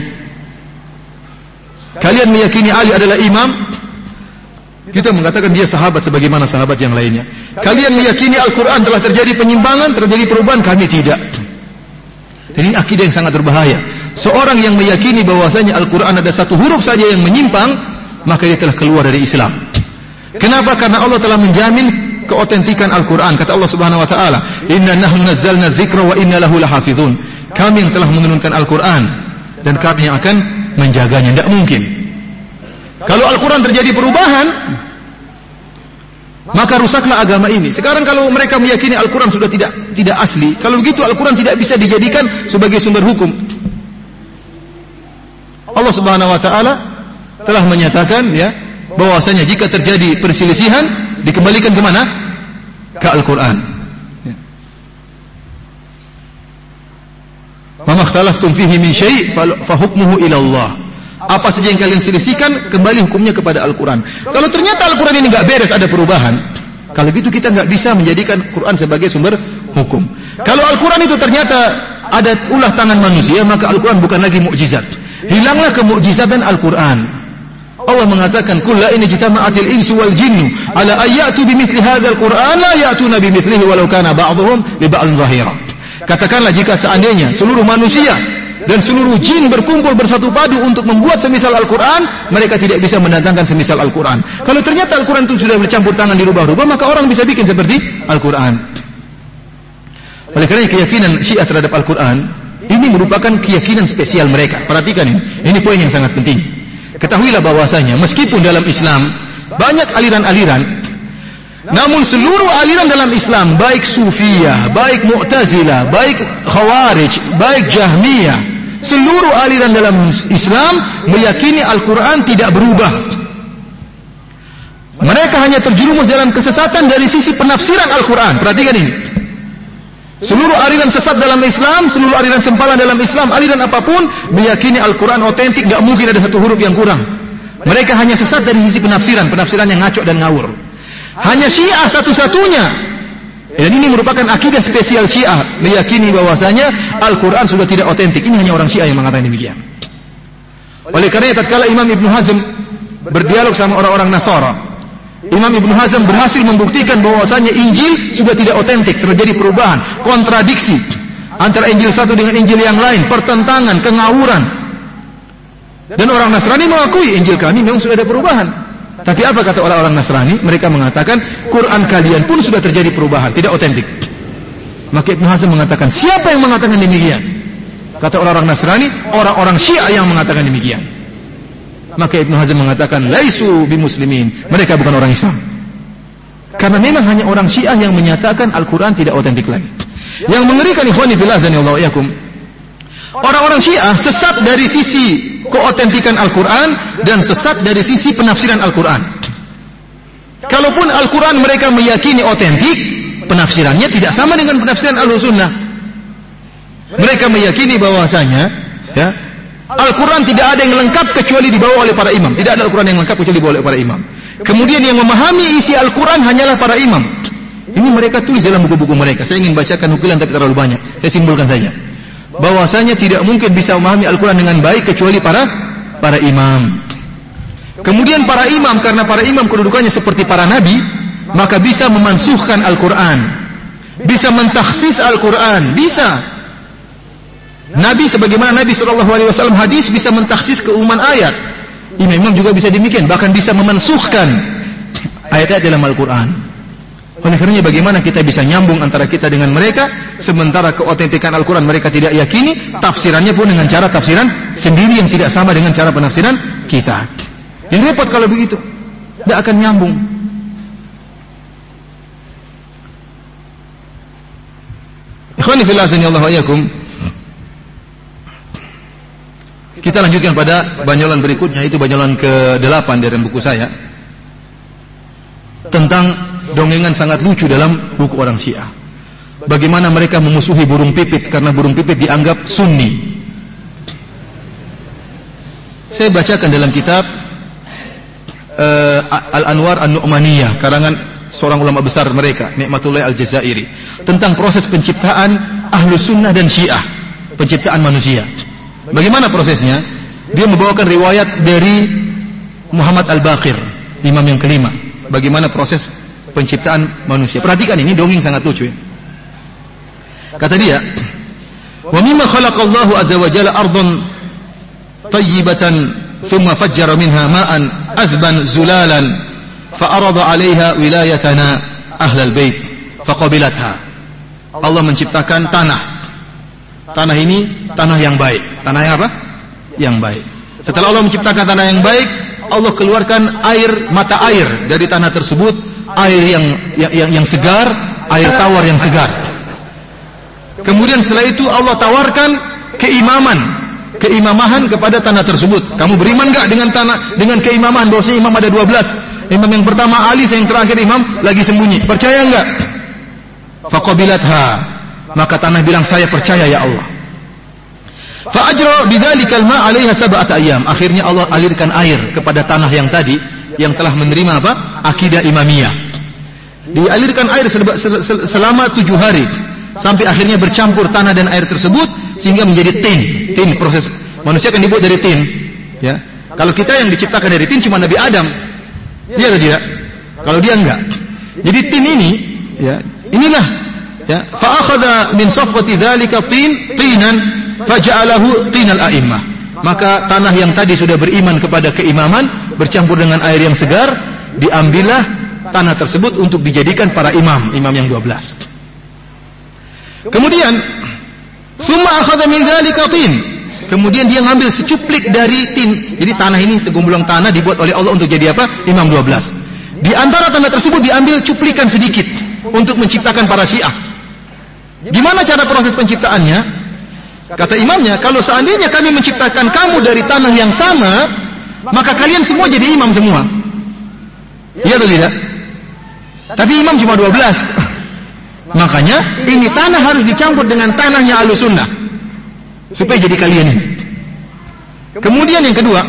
Kalian meyakini Ali adalah imam, kita mengatakan dia sahabat sebagaimana sahabat yang lainnya. Kalian meyakini Al-Quran telah terjadi penyimpangan, terjadi perubahan, kami tidak. Dan ini akidah yang sangat berbahaya. Seorang yang meyakini bahwasanya Al-Quran ada satu huruf saja yang menyimpang, maka dia telah keluar dari Islam. Kenapa? Karena Allah telah menjamin keotentikan Al-Quran. Kata Allah Subhanahu wa taala, "Inna nahnu nazzalna dzikra wa inna lahu lahafizun." Kami yang telah menurunkan Al-Quran dan kami yang akan menjaganya. Tidak mungkin. Kalau Al-Quran terjadi perubahan, maka rusaklah agama ini. Sekarang kalau mereka meyakini Al-Quran sudah tidak tidak asli, kalau begitu Al-Quran tidak bisa dijadikan sebagai sumber hukum. Allah Subhanahu wa taala telah menyatakan ya bahwasanya jika terjadi perselisihan dikembalikan ke mana? Ke Al-Quran. Ya. Wa makhtalaftum fihi min syai' fa hukmuhu ila Allah. Apa saja yang kalian selisihkan kembali hukumnya kepada Al-Quran. Kalau ternyata Al-Quran ini enggak beres, ada perubahan, kalau gitu kita enggak bisa menjadikan Quran sebagai sumber hukum. Kalau Al-Quran itu ternyata ada ulah tangan manusia, maka Al-Quran bukan lagi mukjizat. Hilanglah kemukjizatan Al-Quran. Allah mengatakan, "Qul la in jitama'atil insu wal jinnu ala ayatu bimithli hadzal Qur'an la ya'tuna bimithlihi walau kana ba'dhum li ba'dhin zahira." Katakanlah, jika seandainya seluruh manusia dan seluruh jin berkumpul bersatu padu untuk membuat semisal Al-Quran, mereka tidak bisa mendatangkan semisal Al-Quran. Kalau ternyata Al-Quran itu sudah bercampur tangan dirubah-rubah, maka orang bisa bikin seperti Al-Quran. Oleh karena keyakinan Syiah terhadap Al-Quran ini merupakan keyakinan spesial mereka. Perhatikan ini, ini poin yang sangat penting. Ketahuilah bahwasanya meskipun dalam Islam banyak aliran-aliran, namun seluruh aliran dalam Islam, baik Sufiyah, baik Mu'tazilah, baik Khawarij, baik Jahmiyah, seluruh aliran dalam Islam meyakini Al-Quran tidak berubah. Mereka hanya terjerumus dalam kesesatan dari sisi penafsiran Al-Quran. Perhatikan ini. Seluruh aliran sesat dalam Islam, seluruh aliran sempalan dalam Islam, aliran apapun meyakini Al-Quran otentik, gak mungkin ada satu huruf yang kurang. Mereka hanya sesat dari sisi penafsiran, penafsiran yang ngaco dan ngawur. Hanya Syiah satu-satunya, dan ini merupakan akidah spesial Syiah, meyakini bahwasanya Al-Quran sudah tidak otentik. Ini hanya orang Syiah yang mengatakan demikian. Oleh karena tatkala Imam Ibn Hazm berdialog sama orang-orang Nasara, Imam Ibn Hazm berhasil membuktikan bahwasanya Injil sudah tidak otentik, terjadi perubahan, kontradiksi antara Injil satu dengan Injil yang lain, pertentangan, kengawuran. Dan orang Nasrani mengakui Injil kami memang sudah ada perubahan. Tapi apa kata orang-orang Nasrani? Mereka mengatakan Quran kalian pun sudah terjadi perubahan, tidak otentik. Maka Ibn Hazm mengatakan, siapa yang mengatakan demikian? Kata orang-orang Nasrani, orang-orang Syiah yang mengatakan demikian. Maka Ibn Hazm mengatakan, laisu bimuslimin, mereka bukan orang Islam. Karena memang hanya orang Syiah yang menyatakan Al-Quran tidak otentik lagi. Yang mengerikan, ikhwani fillah azanillahu wa iyyakum, orang-orang Syiah sesat dari sisi keotentikan Al-Quran dan sesat dari sisi penafsiran Al-Quran. Kalaupun Al-Quran mereka meyakini otentik, penafsirannya tidak sama dengan penafsiran Ahlus-Sunnah. Mereka meyakini bahwasanya ya, Al-Quran tidak ada yang lengkap kecuali dibawa oleh para imam. Tidak ada Al-Quran yang lengkap kecuali dibawa oleh para imam. Kemudian yang memahami isi Al-Quran hanyalah para imam. Ini mereka tulis dalam buku-buku mereka. Saya ingin bacakan nukilan tapi terlalu banyak. Saya simpulkan saja. Bahwasanya tidak mungkin bisa memahami Al-Quran dengan baik kecuali para para imam. Kemudian para imam, karena para imam kedudukannya seperti para nabi, maka bisa memansuhkan Al-Quran, bisa mentakhsis Al-Quran, bisa. Nabi sebagaimana Nabi shallallahu alaihi wasallam hadis bisa mentakhsis keumuman ayat. Imam-imam juga bisa demikian, bahkan bisa memansuhkan ayat-ayat dalam Al-Quran. Oleh karenanya bagaimana kita bisa nyambung antara kita dengan mereka, sementara keotentikan Al-Quran mereka tidak yakini, tafsirannya pun dengan cara tafsiran sendiri yang tidak sama dengan cara penafsiran kita. Yang repot kalau begitu, tidak akan nyambung. Ikhwani fillah azanillahu wa iyyakum, kita lanjutkan pada banyolan berikutnya, itu banyolan ke delapan dari buku saya, tentang dongengan sangat lucu dalam buku orang Syiah. Bagaimana mereka memusuhi burung pipit karena burung pipit dianggap sunni. Saya bacakan dalam kitab uh, Al-Anwar An-Nu'maniyah, karangan seorang ulama besar mereka, Ni'matullah Al-Jazairi, tentang proses penciptaan Ahlus Sunnah dan Syiah, penciptaan manusia. Bagaimana prosesnya? Dia membawakan riwayat dari Muhammad Al-Baqir, imam yang kelima, bagaimana proses penciptaan manusia. Perhatikan ini, dongeng sangat lucu ya. Kata dia, "Wa mimma khalaqallahu azza wa jalla ardhan tayyibatan thumma fajjara minha ma'an adhban zulalan fa arada 'alayha wilayatana ahlal bait faqabilatha." Allah menciptakan tanah. Tanah ini tanah yang baik. Tanah yang apa? Yang baik. Setelah Allah menciptakan tanah yang baik, Allah keluarkan air, mata air dari tanah tersebut, air yang yang, yang segar, air tawar yang segar. Kemudian setelah itu Allah tawarkan keimaman, keimamahan kepada tanah tersebut. Kamu beriman enggak dengan tanah, dengan keimaman? Bahwasanya imam ada dua belas. Imam yang pertama Ali, yang terakhir imam lagi sembunyi. Percaya enggak? Faqabilatha. Maka tanah bilang, saya percaya ya Allah. Fa'ajra bidzalika al-ma' 'alaiha sab'ata ayyam. Akhirnya Allah alirkan air kepada tanah yang tadi yang telah menerima apa? Akidah imamiyah. Dialirkan air selama tujuh hari. sampai akhirnya bercampur tanah dan air tersebut sehingga menjadi tin. Tin, proses manusia kan dibuat dari tin, ya. Kalau kita yang diciptakan dari tin cuma Nabi Adam. Iya atau tidak? Kalau dia enggak. Jadi tin ini, ya, inilah, ya, fa akhadha min safwati dzalika tin tinan faja'alahu tinal a'immah. Maka tanah yang tadi sudah beriman kepada keimaman bercampur dengan air yang segar, diambillah tanah tersebut untuk dijadikan para imam, imam yang dua belas. Kemudian summa akhadha min dzalika tin. Kemudian dia ngambil secuplik dari tin. Jadi tanah ini segumulung tanah dibuat oleh Allah untuk jadi apa? Imam dua belas. Di antara tanah tersebut diambil cuplikan sedikit untuk menciptakan para Syiah. Gimana cara proses penciptaannya? Kata imamnya, kalau seandainya kami menciptakan kamu dari tanah yang sama, maka kalian semua jadi imam semua. Iya atau tidak? Tapi imam cuma dua belas. Makanya ini tanah harus dicampur dengan tanahnya Ahlussunnah supaya jadi kalian ini. Kemudian yang kedua,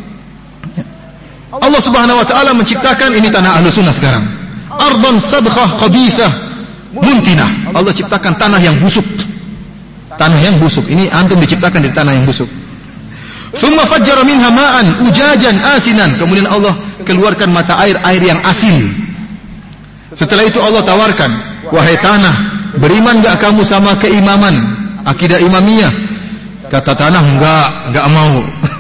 Allah Subhanahu wa taala menciptakan ini tanah Ahlussunnah sekarang. Ardhan sabkhah khabithah muntinah. Allah ciptakan tanah yang busuk. Tanah yang busuk. Ini antum diciptakan dari tanah yang busuk. Thumma fajjara minha ma'an ujajan asinan. Kemudian Allah keluarkan mata air, air yang asin. Setelah itu Allah tawarkan, wahai tanah, beriman enggak kamu sama keimaman, akidah imamiyah? Kata tanah, enggak, enggak mau.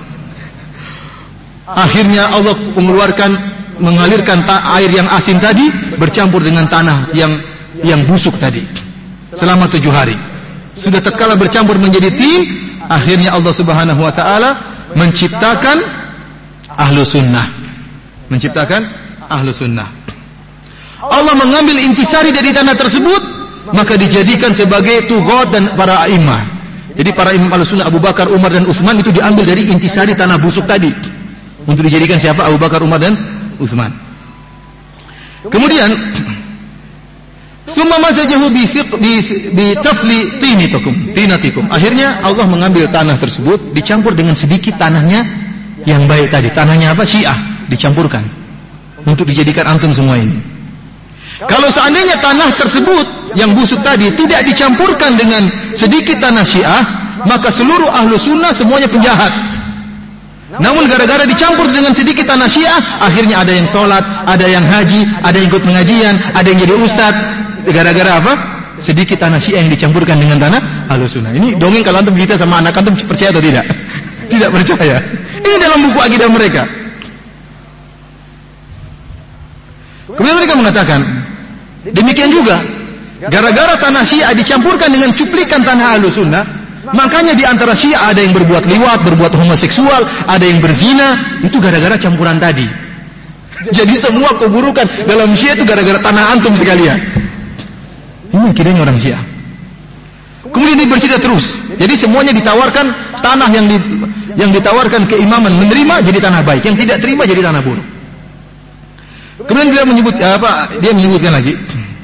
Akhirnya Allah mengeluarkan, mengalirkan air yang asin tadi bercampur dengan tanah yang yang busuk tadi selama tujuh hari. Sudah tatkala bercampur menjadi tin, akhirnya Allah Subhanahu wa taala menciptakan Ahlussunnah. Menciptakan Ahlussunnah. Allah mengambil intisari dari tanah tersebut, maka dijadikan sebagai tughat dan para a'immah. Jadi para imam Ahlussunnah Abu Bakar, Umar dan Utsman itu diambil dari intisari tanah busuk tadi untuk dijadikan siapa? Abu Bakar, Umar dan Utsman. Kemudian Summa mazajahu bi tafli tinatikum, tinatikum. Akhirnya Allah mengambil tanah tersebut dicampur dengan sedikit tanahnya yang baik tadi. Tanahnya apa? Syiah dicampurkan untuk dijadikan antum semua ini. Kalau seandainya tanah tersebut yang busuk tadi tidak dicampurkan dengan sedikit tanah Syiah, maka seluruh Ahlussunnah semuanya penjahat. Namun gara-gara dicampur dengan sedikit tanah Syiah, akhirnya ada yang sholat, ada yang haji, ada yang ikut pengajian, ada yang jadi ustadz. Gara-gara apa? Sedikit tanah Syiah yang dicampurkan dengan tanah Ahlussunnah. Ini dongeng kalau antum cerita sama anak antum, percaya atau tidak? Tidak percaya. Ini dalam buku akidah mereka. Kemudian mereka mengatakan, demikian juga gara-gara tanah Syiah dicampurkan dengan cuplikan tanah Ahlussunnah, makanya di antara Syiah ada yang berbuat liwat, berbuat homoseksual, ada yang berzina, itu gara-gara campuran tadi. Jadi semua keburukan dalam Syiah itu gara-gara tanah antum sekalian. Ini akidahnya orang Syiah. Kemudian dibersihkan terus. Jadi semuanya ditawarkan tanah yang di, yang ditawarkan keimaman menerima jadi tanah baik, yang tidak terima jadi tanah buruk. Kemudian dia menyebut apa? Dia menyebutkan lagi.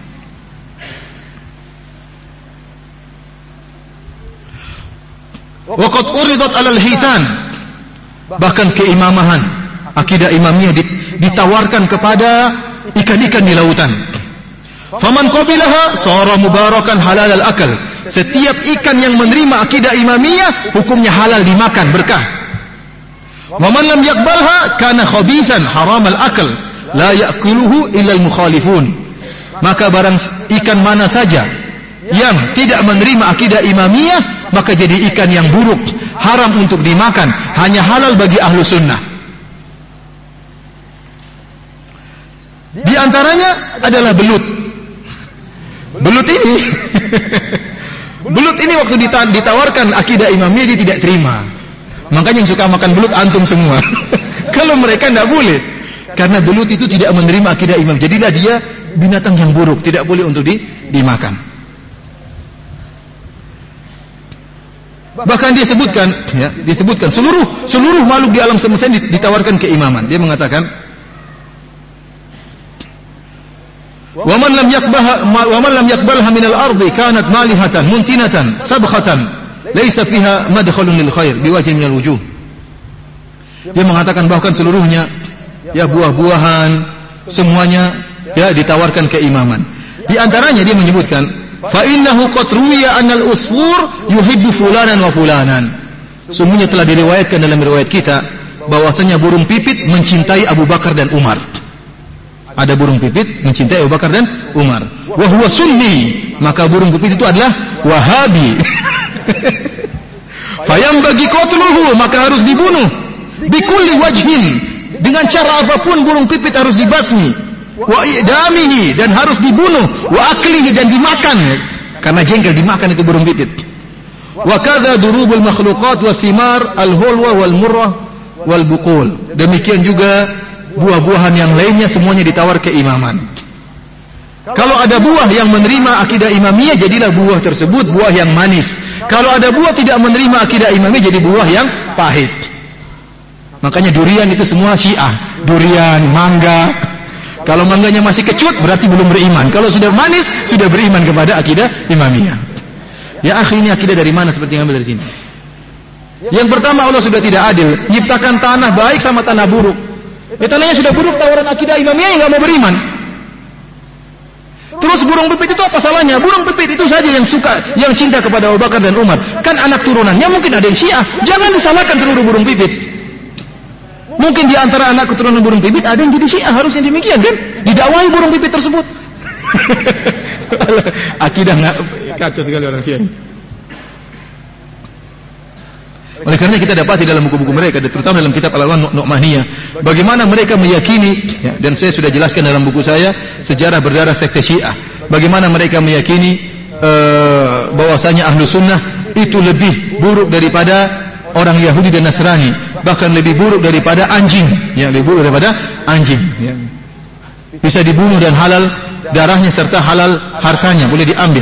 Waqad uridat 'alal hitan. Bahkan keimamahan, akidah imamiyah ditawarkan kepada ikan-ikan di lautan. Faman qabilaha sara mubarakan halal al-akal. Setiap ikan yang menerima akidah imamiyah hukumnya halal dimakan, berkah. Wa man lam yaqbalha kana khabisan haram al-akal, la ya'kuluhu illa al-mukhalifun. Maka barang ikan mana saja yang tidak menerima akidah imamiyah, maka jadi ikan yang buruk, haram untuk dimakan, hanya halal bagi Ahlussunnah. Di antaranya adalah belut. Belut ini Belut ini waktu ditawarkan akidah imamiyah dia tidak terima. Makanya yang suka makan belut antum semua. Kalau mereka tidak boleh, karena belut itu tidak menerima akidah imam. Jadilah dia binatang yang buruk, tidak boleh untuk di, dimakan. Bahkan dia sebutkan, ya, disebutkan seluruh seluruh makhluk di alam semesta ditawarkan keimaman. Dia mengatakan, wa man lam yaqbaha wa man lam yaqbalha min al-ardi kanat malihatan muntinatan sabkhatan laysa fiha madkhalun lil khair biwajhin min al-wujuh. Dia mengatakan bahkan seluruhnya, ya, buah-buahan semuanya, ya, ditawarkan keimaman. Di antaranya dia menyebutkan fa innahu qad ruwiya anna al-usfur yuhibbu fulanan wa fulanan. Sungguhnya telah diriwayatkan dalam riwayat kita bahwasanya burung pipit mencintai Abu Bakar dan Umar. Ada burung pipit mencintai Abu Bakar dan Umar. Wa huwa sunni, maka burung pipit itu adalah Wahabi. Fayam bagi qatluhu, maka harus dibunuh. Bikulli wajhin, dengan cara apapun burung pipit harus dibasmi. Wa i'damihi, dan harus dibunuh. Wa aklihi, dan dimakan, karena jengkel dimakan itu burung pipit. Wa kadza durubul makhluqat wa thimar al-hulwa wal murrah wal buqul. Demikian juga buah-buahan yang lainnya semuanya ditawar keimaman. Kalau ada buah yang menerima akidah imamiyah, jadilah buah tersebut buah yang manis. Kalau ada buah tidak menerima akidah imamiyah, jadi buah yang pahit. Makanya durian itu semua Syiah. Durian, mangga. Kalau mangganya masih kecut, berarti belum beriman. Kalau sudah manis, sudah beriman kepada akidah imamiyah. Ya akhi, ini akidah dari mana seperti yang ambil dari sini? Yang pertama, Allah sudah tidak adil, menciptakan tanah baik sama tanah buruk. Ya, tanahnya sudah buruk, tawaran akidah imamiyah yang nggak mau beriman. Terus burung pipit itu apa salahnya? Burung pipit itu saja yang suka, yang cinta kepada Abu Bakar dan Umar. Kan anak turunannya mungkin ada yang Syiah. Jangan disalahkan seluruh burung pipit. Mungkin di antara anak keturunan burung pipit ada yang jadi Syiah, harusnya demikian kan? Didakwahi burung pipit tersebut. Akidah nggak kacau sekali orang Syiah. Oleh karena kita dapati dalam buku-buku mereka, terutama dalam kitab Al-Alwan Nu'maniyah, bagaimana mereka meyakini, ya, dan saya sudah jelaskan dalam buku saya Sejarah Berdarah Sekte Syiah, bagaimana mereka meyakini uh, bahwasanya ahlu sunnah itu lebih buruk daripada orang Yahudi dan Nasrani, bahkan lebih buruk daripada anjing, ya, lebih buruk daripada anjing, ya. Bisa dibunuh dan halal darahnya serta halal hartanya, boleh diambil.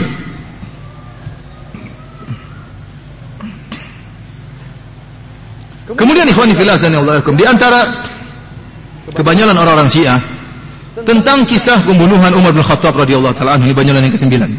Kemudian ikhwani fillah sanallahu di antara kebanyakan orang-orang Syiah tentang kisah pembunuhan Umar bin Khattab radhiyallahu taala anhu, ini banyakan yang kesembilan.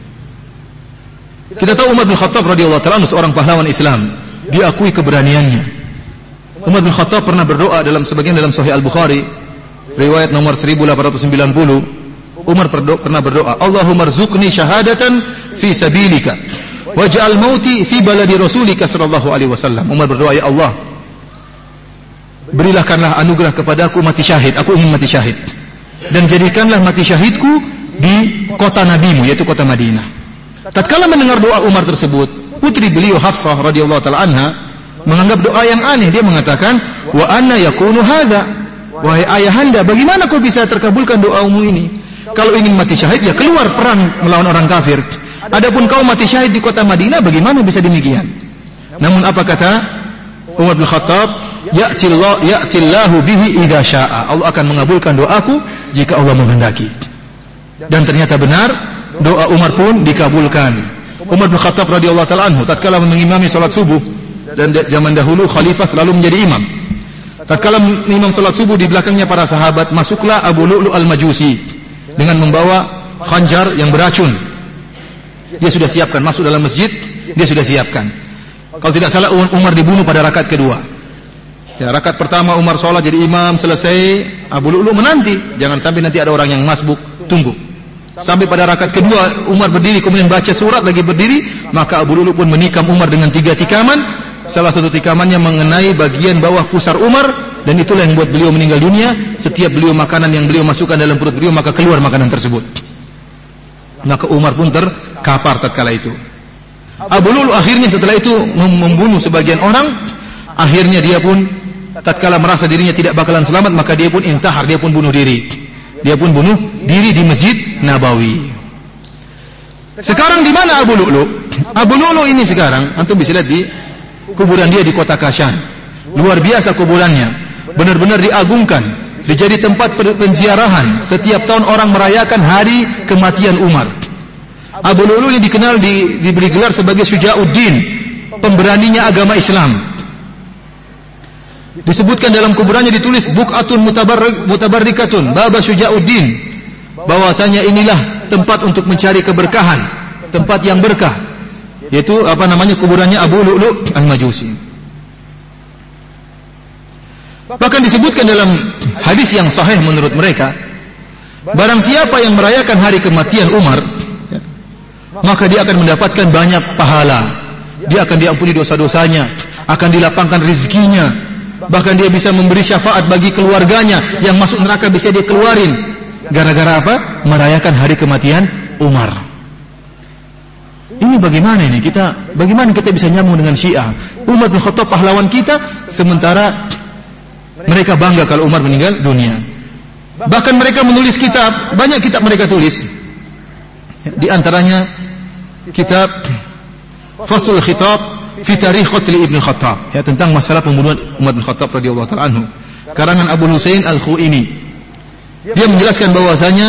Kita tahu Umar bin Khattab radhiyallahu taala anhu seorang pahlawan Islam, diakui keberaniannya. Umar bin Khattab pernah berdoa dalam sebagian dalam Sahih Al-Bukhari, riwayat nomor seribu delapan ratus sembilan puluh. Umar pernah berdoa, Allahumma rzuqni syahadatan fi sabilika waj'al mauti fi baladi rasulika sallallahu alaihi wasallam. Umar berdoa, ya Allah, berilahkanlah anugerah kepadaku mati syahid, aku ingin mati syahid, dan jadikanlah mati syahidku di kota nabimu, yaitu kota Madinah. Tatkala mendengar doa Umar tersebut, putri beliau Hafsah radhiyallahu taala anha menganggap doa yang aneh. Dia mengatakan, wa anna yakunu hadza, wahai ayahanda, bagaimana kau bisa terkabulkan doamu ini? Kalau ingin mati syahid, ya keluar perang melawan orang kafir. Adapun kau mati syahid di kota Madinah, bagaimana bisa demikian? Namun apa kata Umar bin Khattab? Ya'tillahu ya'tillahu bihi idza syaa. Allah akan mengabulkan doaku jika Allah menghendaki. Dan ternyata benar, doa Umar pun dikabulkan. Umar bin Khattab radhiyallahu taala anhu tatkala mengimami salat subuh, dan zaman dahulu khalifah selalu menjadi imam. Tatkala imam salat subuh, di belakangnya para sahabat, masuklah Abu Lu'lu' al-Majusi dengan membawa khanjar yang beracun. Dia sudah siapkan, masuk dalam masjid, dia sudah siapkan. Kalau tidak salah Umar dibunuh pada rakaat kedua. Ya, rakaat pertama Umar sholat jadi imam, selesai Abu Lu'lu' menanti, jangan sampai nanti ada orang yang masbuk, tunggu. Sampai pada rakaat kedua Umar berdiri, kemudian baca surat lagi berdiri, maka Abu Lu'lu' pun menikam Umar dengan tiga tikaman. Salah satu tikamannya mengenai bagian bawah pusar Umar, dan itulah yang membuat beliau meninggal dunia. Setiap beliau makanan yang beliau masukkan dalam perut beliau, maka keluar makanan tersebut. Maka Umar pun terkapar tatkala itu. Abu Lu'lu' akhirnya setelah itu membunuh sebagian orang. Akhirnya dia pun tatkala merasa dirinya tidak bakalan selamat, maka dia pun intahar, dia pun bunuh diri. Dia pun bunuh diri di Masjid Nabawi. Sekarang di mana Abu Lu'lu'? Abu Lu'lu' ini sekarang antum bisa lihat di kuburan dia di kota Kashan. Luar biasa kuburannya, benar-benar diagungkan, dijadi tempat penziarahan. Setiap tahun orang merayakan hari kematian Umar. Abu Lu'lu' ini dikenal, di, diberi gelar sebagai Syuja'uddin, pemberaninya agama Islam. Disebutkan dalam kuburannya, ditulis Buq'atun mutabarrikatun Baba Syuja'uddin, bahwasanya inilah tempat untuk mencari keberkahan, tempat yang berkah, yaitu apa namanya, kuburannya Abu Lu'lu' al-Majusi. Bahkan disebutkan dalam hadis yang sahih menurut mereka, barang siapa yang merayakan hari kematian Umar, ya, maka dia akan mendapatkan banyak pahala. Dia akan diampuni dosa-dosanya, akan dilapangkan rezekinya, bahkan dia bisa memberi syafaat bagi keluarganya yang masuk neraka bisa dia keluarin. Gara-gara apa? Merayakan hari kematian Umar. Ini bagaimana ini kita? Bagaimana kita bisa nyambung dengan Syiah? Umar bin Khattab pahlawan kita, sementara mereka bangga kalau Umar meninggal dunia. Bahkan mereka menulis kitab, banyak kitab mereka tulis. Di antaranya kitab Faslul Khitab fi Tarikh Qatl Ibn Khattab, ya, tentang masalah pembunuhan Umar bin Khattab radhiyallahu ta'ala anhu, karangan Abu Husain Al-Khuini. Dia menjelaskan bahwasanya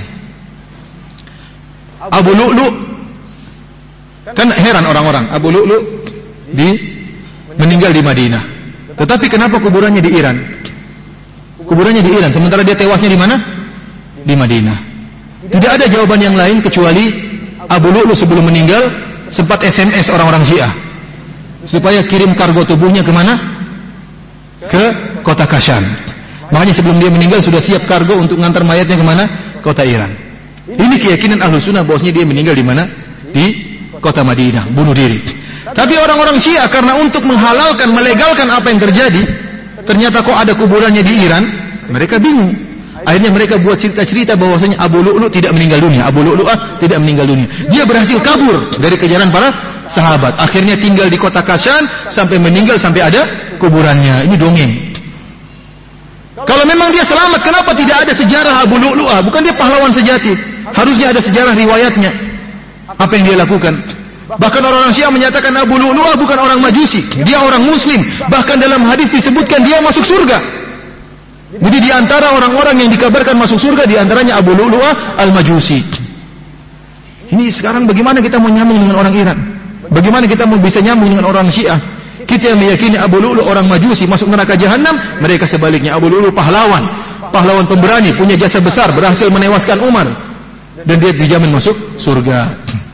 Abu Lu'lu', kan heran orang-orang, Abu Lu'lu' di meninggal di Madinah, tetapi kenapa kuburannya di Iran? Kuburannya di Iran, sementara dia tewasnya di mana? Di Madinah. Tidak ada jawaban yang lain kecuali Abu Lu'lu' sebelum meninggal sempat S M S orang-orang Syiah supaya kirim kargo tubuhnya kemana? Ke kota Kashan. Makanya sebelum dia meninggal sudah siap kargo untuk ngantar mayatnya kemana? Kota Iran. Ini keyakinan Ahlus Sunnah bahwasanya dia meninggal di mana? Di kota Madinah, bunuh diri. Tapi orang-orang Syiah karena untuk menghalalkan, melegalkan apa yang terjadi, ternyata kok ada kuburannya di Iran, mereka bingung. Akhirnya mereka buat cerita-cerita bahwasanya Abu Lu'lu' tidak meninggal dunia. Abu Lu'lu'ah tidak meninggal dunia. Dia berhasil kabur dari kejaran para sahabat. Akhirnya tinggal di kota Kashan sampai meninggal, sampai ada kuburannya. Ini dongeng. Kalau memang dia selamat, kenapa tidak ada sejarah Abu Lu'lu'ah? Bukan dia pahlawan sejati. Harusnya ada sejarah riwayatnya. Apa yang dia lakukan? Bahkan orang-orang Syiah menyatakan Abu Lu'lu'ah bukan orang Majusi. Dia orang Muslim. Bahkan dalam hadis disebutkan dia masuk surga. Jadi di antara orang-orang yang dikabarkan masuk surga, di antaranya Abu Lu'lu'ah Al-Majusi. Ini sekarang bagaimana kita mau nyambung dengan orang Iran? Bagaimana kita mau bisa nyambung dengan orang Syiah? Kita yang meyakini Abu Lu'lu'ah orang Majusi masuk neraka jahanam, mereka sebaliknya Abu Lu'lu'ah pahlawan, pahlawan pemberani, punya jasa besar, berhasil menewaskan Umar, dan dia dijamin masuk surga.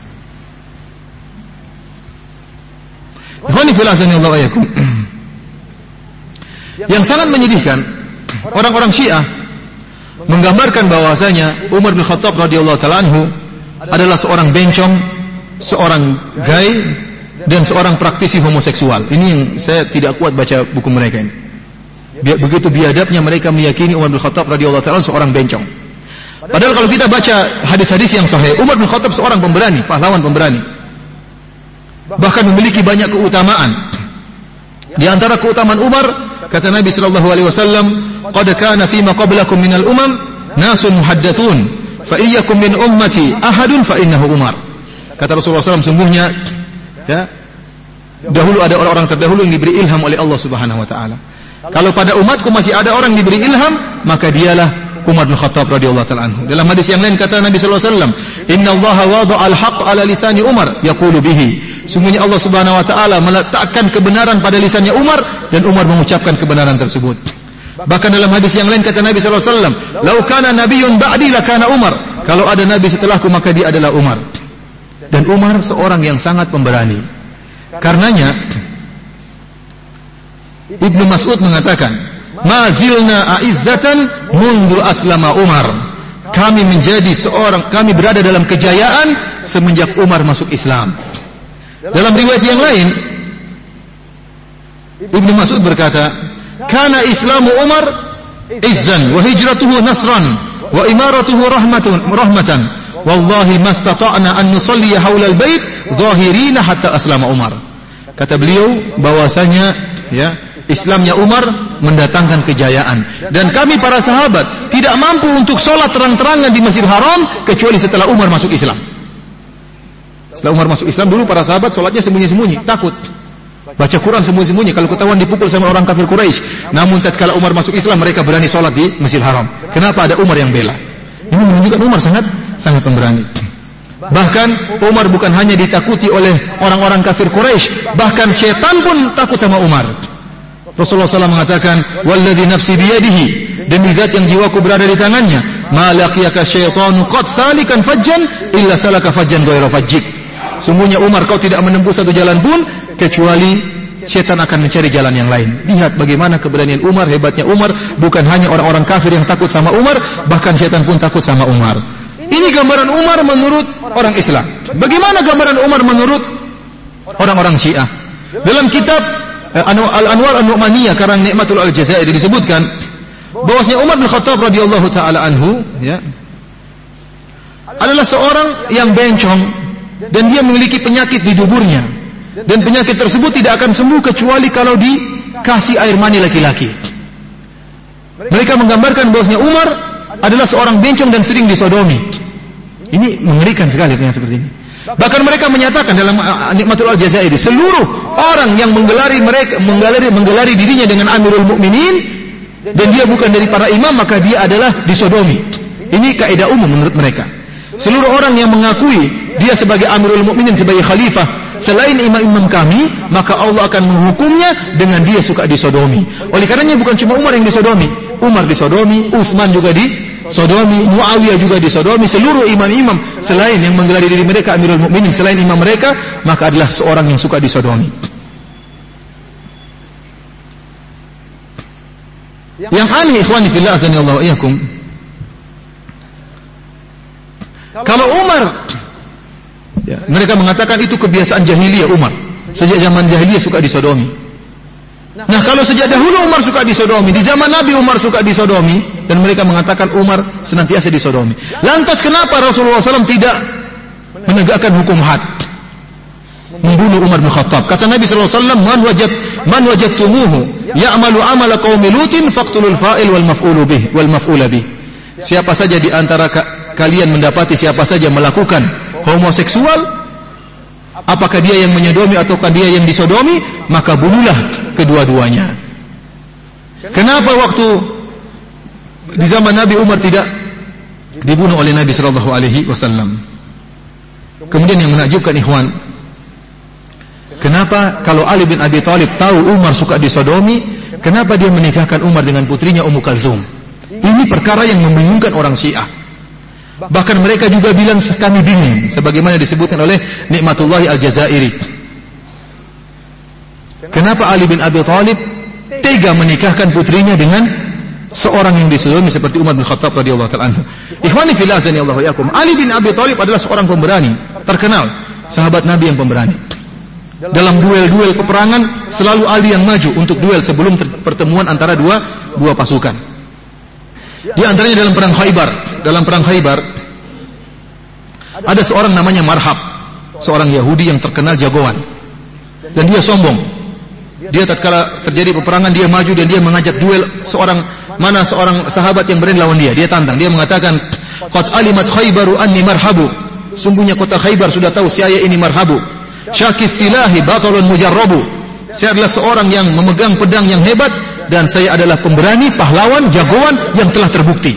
Yang sangat menyedihkan, orang-orang Syiah menggambarkan bahwasanya Umar bin Khattab radhiyallahu ta'ala anhu adalah seorang bencong, seorang gay, dan seorang praktisi homoseksual. Ini yang saya tidak kuat baca buku mereka ini. Begitu biadabnya mereka meyakini Umar bin Khattab radhiyallahu ta'ala seorang bencong. Padahal kalau kita baca hadis-hadis yang sahih, Umar bin Khattab seorang pemberani, pahlawan pemberani, bahkan memiliki banyak keutamaan. Di antara keutamaan Umar, kata Nabi sallallahu alaihi wasallam, "Qad kana fima qablakum minal umam nasun muhaddatsun, fa iyyakum min ummati ahadun fa innahu Umar." Kata Rasulullah sallallahu alaihi wasallam, sungguhnya ya, dahulu ada orang-orang terdahulu yang diberi ilham oleh Allah Subhanahu wa taala. Kalau pada umatku masih ada orang yang diberi ilham, maka dialah Umar bin Khattab radhiyallahu ta'ala anhu. Dalam hadis yang lain kata Nabi sallallahu alaihi wasallam, "Inna Allaha wada'a al-haqq 'ala lisani Umar yaqulu bihi." Sungguhnya Allah Subhanahu wa taala meletakkan kebenaran pada lisannya Umar, dan Umar mengucapkan kebenaran tersebut. Bahkan dalam hadis yang lain kata Nabi sallallahu alaihi wasallam, "Lau kana nabiyyun ba'di lakana Umar." Kalau ada nabi setelahku maka dia adalah Umar. Dan Umar seorang yang sangat pemberani. Karenanya Ibnu Mas'ud mengatakan, "Ma zilna a'izzatan mundu aslama Umar." Kami menjadi seorang, kami berada dalam kejayaan semenjak Umar masuk Islam. Dalam riwayat yang lain, Ibnu Mas'ud berkata, "Kana Islamu Umar izzan wa hijratuhu nasran wa imaratuhu rahmatun rahmatan. Wallahi mastata'na an nusalli haula al-bait zahirina hatta aslama Umar." Kata beliau bahwasanya ya, Islamnya Umar mendatangkan kejayaan, dan kami para sahabat tidak mampu untuk sholat terang-terangan di Masjidil Haram kecuali setelah Umar masuk Islam. Setelah Umar masuk Islam, dulu para sahabat sholatnya sembunyi-sembunyi, takut baca Quran sembunyi-sembunyi kalau ketahuan dipukul sama orang kafir Quraisy. Namun tatkala Umar masuk Islam, mereka berani sholat di Masjidil Haram. Kenapa? Ada Umar yang bela. Ini menunjukkan Umar sangat sangat pemberani. Bahkan Umar bukan hanya ditakuti oleh orang-orang kafir Quraisy, bahkan setan pun takut sama Umar. Rasulullah shallallahu alaihi wasallam mengatakan, "Walladzi nafsi biyadihi," demi zat yang jiwaku berada di tangannya, "ma laqiyaka syaitanu qad salikan fajjan illa salaka fajjan ghayra fajjik." Sungguhnya Umar, kau tidak menembus satu jalan pun kecuali setan akan mencari jalan yang lain. Lihat bagaimana keberanian Umar, hebatnya Umar. Bukan hanya orang-orang kafir yang takut sama Umar, bahkan setan pun takut sama Umar. Ini gambaran Umar menurut orang Islam. Bagaimana gambaran Umar menurut orang-orang Syiah? Dalam kitab Al-Anwar An-Nu'maniyah karang Ni'matul Al-Jazairi disebutkan bahwasanya Umar bin Khattab radhiyallahu taala anhu ya adalah seorang yang bencong dan dia memiliki penyakit di duburnya, dan penyakit tersebut tidak akan sembuh kecuali kalau dikasih air mani laki-laki. Mereka menggambarkan bahwasanya Umar adalah seorang bencong dan sering disodomi. Ini mengerikan sekali yang seperti ini. Bahkan mereka menyatakan dalam Nikmatul Al-Jazairi, seluruh orang yang menggelari mereka menggelari menggelari dirinya dengan Amirul Mukminin dan dia bukan dari para imam, maka dia adalah disodomi. Ini kaidah umum menurut mereka. Seluruh orang yang mengakui dia sebagai Amirul Mukminin, sebagai khalifah selain imam-imam kami, maka Allah akan menghukumnya dengan dia suka disodomi. Oleh karenanya bukan cuma Umar yang disodomi, Umar disodomi, Utsman juga disodomi, Muawiyah juga disodomi. Seluruh imam-imam selain yang menggelari diri mereka Amirul Mukminin, selain imam mereka, maka adalah seorang yang suka disodomi. Yang aneh, ikhwani fillah azanillahu wa iyyakum, kalau Umar ya, mereka mengatakan itu kebiasaan jahiliyah Umar. Sejak zaman jahiliyah suka disodomi. Nah, kalau sejak dahulu Umar suka disodomi, di zaman Nabi Umar suka disodomi, dan mereka mengatakan Umar senantiasa disodomi. Lantas kenapa Rasulullah shallallahu alaihi wasallam tidak menegakkan hukum had, membunuh Umar bin Khattab? Kata Nabi shallallahu alaihi wasallam, man wajad man wajadtumuhu ya'malu amala qaumi lutin faqtulul fa'il wal maf'ulu bih wal maf'ula bih. Siapa saja di antara ka- kalian mendapati siapa saja melakukan homoseksual, apakah dia yang menyodomi ataukah dia yang disodomi, maka bunuhlah kedua-duanya. Kenapa waktu di zaman Nabi Umar tidak dibunuh oleh Nabi sallallahu alaihi wasallam? Kemudian yang menakjubkan ikhwan, kenapa kalau Ali bin Abi Thalib tahu Umar suka disodomi, kenapa dia menikahkan Umar dengan putrinya Ummu Kalsum? Ini perkara yang membingungkan orang Syiah. Bahkan mereka juga bilang kami bingung, sebagaimana disebutkan oleh Nikmatullah Al-Jazairi. Kenapa Ali bin Abi Thalib tega menikahkan putrinya dengan seorang yang disodomi seperti Umar bin Khattab radhiyallahu ta'ala anhu? Ikhwani fillah azanillahu wa iyyakum, Ali bin Abi Thalib adalah seorang pemberani terkenal, sahabat Nabi yang pemberani. Dalam duel-duel peperangan selalu Ali yang maju untuk duel sebelum pertemuan antara dua dua pasukan. Di antaranya dalam perang Khaybar. Dalam perang Khaybar ada seorang namanya Marhab, seorang Yahudi yang terkenal jagoan, dan dia sombong. Dia tatkala terjadi peperangan dia maju dan dia mengajak duel seorang mana seorang sahabat yang berani lawan dia. Dia tantang, dia mengatakan, "Qad alimat Khaybaru anni marhabu." Sungguhnya kota Khaybar sudah tahu saya ini Marhabu. "Syakis silahi batalun mujarrabu." Saya adalah seorang yang memegang pedang yang hebat, dan saya adalah pemberani, pahlawan, jagoan yang telah terbukti.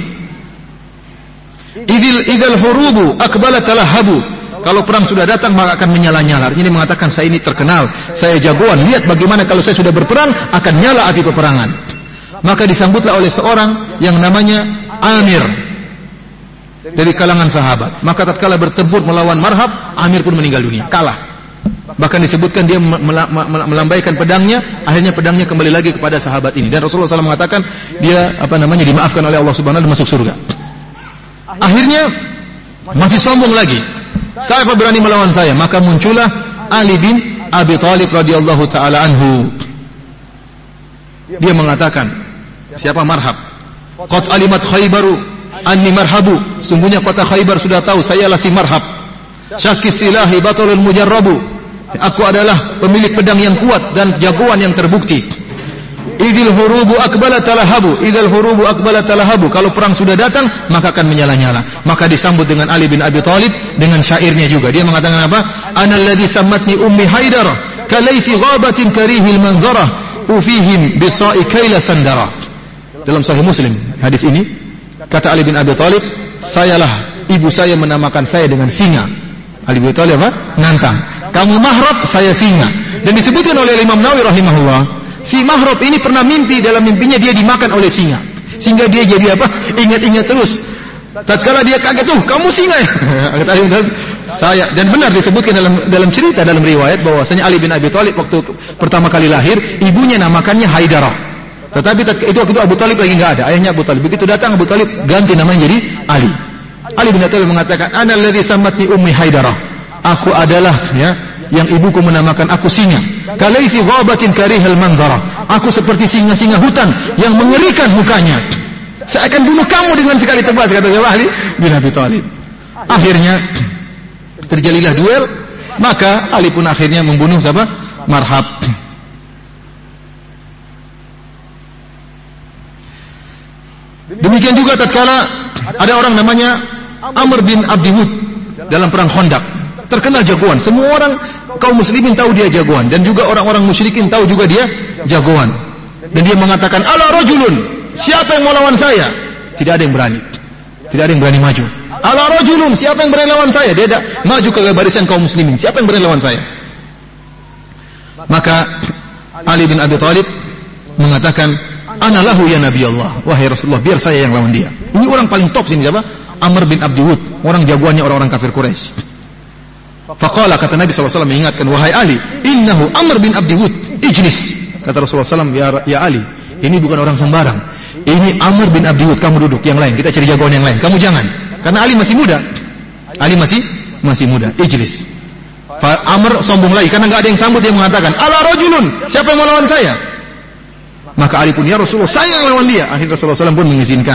Idil idal hurubu akbalat talahabu. Kalau perang sudah datang maka akan menyala-nyala. Artinya dia mengatakan saya ini terkenal, saya jagoan. Lihat bagaimana kalau saya sudah berperang akan nyala api peperangan. Maka disambutlah oleh seorang yang namanya Amir dari kalangan sahabat. Maka tatkala bertempur melawan Marhab, Amir pun meninggal dunia, kalah. Bahkan disebutkan dia melambaikan pedangnya, akhirnya pedangnya kembali lagi kepada sahabat ini. Dan Rasulullah shallallahu alaihi wasallam mengatakan dia apa namanya dimaafkan oleh Allah Subhanahu wa taala, masuk surga. Akhirnya masih sombong lagi, siapa berani melawan saya? Maka muncullah Ali bin Abi Thalib radhiyallahu taala anhu. Dia mengatakan, siapa Marhab? Qad alimat Khaybaru anni marhabu. Sungguhnya kota Khaybar sudah tahu saya lah si Marhab. Syakis silahi batalul mujarrabu. Aku adalah pemilik pedang yang kuat dan jagoan yang terbukti. Idzil hurubu aqbalat talahabu. Idzal hurubu aqbalat talahabu. Kalau perang sudah datang maka akan menyala-nyala. Maka disambut dengan Ali bin Abi Thalib dengan syairnya juga. Dia mengatakan apa? Ana alladzi sammatni ummi Haidar kalaythi ghabatin karihil manzarah ufihim bisa'i kaila sandara. Dalam Sahih Muslim hadis ini kata Ali bin Abi Thalib, sayalah ibu saya menamakan saya dengan singa. Ali bin Abi Thalib apa? Nantang. Kamu Mahrab, saya singa. Dan disebutkan oleh Imam Nawawi rahimahullah, si Mahrab ini pernah mimpi, dalam mimpinya dia dimakan oleh singa. Sehingga dia jadi apa? Ingat-ingat terus. Tatkala dia kaget, tuh kamu singa ya. Saya, dan benar disebutkan dalam dalam cerita dalam riwayat bahwasanya Ali bin Abi Thalib waktu pertama kali lahir, ibunya namakannya Haidarah. Tetapi itu waktu itu Abu Thalib lagi enggak ada, ayahnya Abu Thalib. Begitu datang Abu Thalib ganti namanya jadi Ali. Ali bin Abi Thalib mengatakan, "Ana alladzi sammatni ummi Haidarah." Aku adalah ya yang ibuku menamakan aku singa. Kalaifi ghabatin karihal manzara. Aku seperti singa-singa hutan yang mengerikan mukanya. Saya akan bunuh kamu dengan sekali tebas, kata Ali bin Abi Thalib. Akhirnya terjadilah duel, maka Ali pun akhirnya membunuh siapa? Marhab. Demikian juga tatkala ada orang namanya Amr bin Abdi Wud dalam perang Khandaq. Terkenal jagoan. Semua orang kaum muslimin tahu dia jagoan, dan juga orang-orang musyrikin tahu juga dia jagoan. Dan dia mengatakan, "Ala rajulun, siapa yang mau lawan saya?" Tidak ada yang berani. Tidak ada yang berani maju. "Ala rajulun, siapa yang berani lawan saya?" Dia tidak maju ke barisan kaum muslimin. Siapa yang berani lawan saya? Maka Ali bin Abi Thalib mengatakan, "Ana lahu ya Nabi Allah." Wahai Rasulullah, biar saya yang lawan dia. Ini orang paling top sini siapa? Amr bin Abdi Wud, orang jagoannya orang-orang kafir Quraisy. Faqala, kata Nabi shallallahu alaihi wasallam mengingatkan, "Wahai Ali, innahu Amr bin Abdi Wud, ijlis." Kata Rasulullah shallallahu alaihi wasallam, "Ya, ya Ali, ini bukan orang sembarang. Ini Amr bin Abdi Wud, kamu duduk. Yang lain, kita cari jagoan yang lain. Kamu jangan. Karena Ali masih muda. Ali masih masih muda. Ijlis." Fa Amr sombong lagi karena enggak ada yang sambut, dia mengatakan, "Ala rajulun, siapa yang mau lawan saya?" Maka Ali pun, "Ya Rasulullah, saya yang lawan dia." Akhirnya Rasulullah shallallahu alaihi wasallam pun mengizinkan.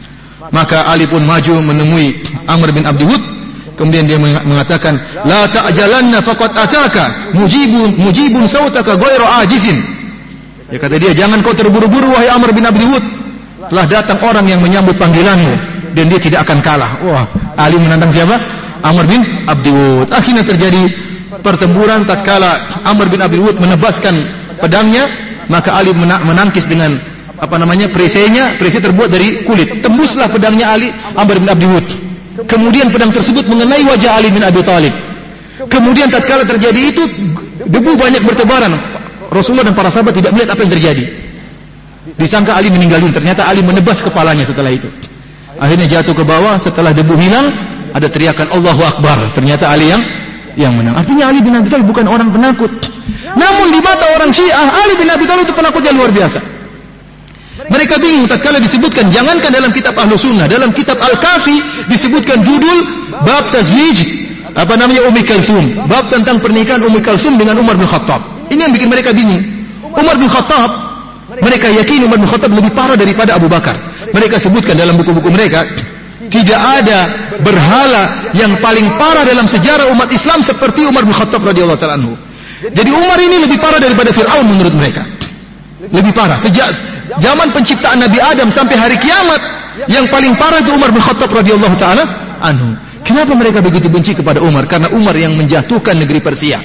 Maka Ali pun maju menemui Amr bin Abdi Wud. Kemudian dia mengatakan, "La ta'jalanna faqad ataka mujibun mujibun sautaka ghairu ajizin." Ya, kata dia, "Jangan kau terburu-buru wahai Amr bin Abdi Wud. Telah datang orang yang menyambut panggilanmu dan dia tidak akan kalah." Wah, Ali menantang siapa? Amr bin Abdi Wud. Akhirnya terjadi pertempuran tatkala Amr bin Abdi Wud menebaskan pedangnya, maka Ali menangkis dengan apa namanya? perisainya. Perisai terbuat dari kulit. Tembuslah pedangnya Ali Amr bin Abdi Wud. Kemudian pedang tersebut mengenai wajah Ali bin Abi Thalib. Kemudian tatkala terjadi itu, debu banyak bertebaran. Rasulullah dan para sahabat tidak melihat apa yang terjadi. Disangka Ali meninggal dunia, ternyata Ali menebas kepalanya setelah itu. Akhirnya jatuh ke bawah. Setelah debu hilang, ada teriakan Allahu Akbar. Ternyata Ali yang yang menang. Artinya Ali bin Abi Thalib bukan orang penakut. Namun di mata orang Syiah, Ali bin Abi Thalib itu penakutnya luar biasa. Mereka bingung tatkala disebutkan, jangankan dalam kitab Ahlus Sunnah, dalam kitab Al-Kafi disebutkan judul bab tazwij apa namanya Ummi Kalsum, bab tentang pernikahan Ummi Kalsum dengan Umar bin Khattab. Ini yang bikin mereka bingung. Umar bin Khattab, mereka yakini Umar bin Khattab lebih parah daripada Abu Bakar. Mereka sebutkan dalam buku-buku mereka, tidak ada berhala yang paling parah dalam sejarah umat Islam seperti Umar bin Khattab radhiyallahu ta'ala anhu. Jadi Umar ini lebih parah daripada Fir'aun menurut mereka. Lebih parah. Sejak zaman penciptaan Nabi Adam sampai hari kiamat, yang paling parah itu Umar bin Khattab radhiyallahu ta'ala anhu. Kenapa mereka begitu benci kepada Umar? Karena Umar yang menjatuhkan negeri Persia,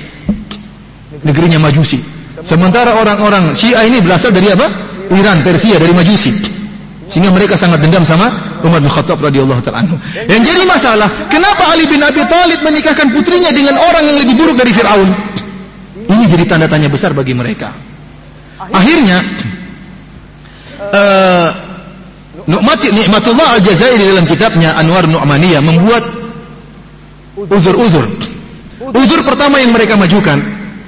negerinya Majusi. Sementara orang-orang Syiah ini berasal dari apa? Iran, Persia, dari Majusi. Sehingga mereka sangat dendam sama Umar bin Khattab radhiyallahu ta'ala anhu. Yang jadi masalah, kenapa Ali bin Abi Thalib menikahkan putrinya dengan orang yang lebih buruk dari Fir'aun? Ini jadi tanda tanya besar bagi mereka. Akhirnya uh, Nikmatullah Al-Jazairi dalam kitabnya Anwar Nu'maniyah membuat uzur-uzur. Uzur pertama yang mereka majukan,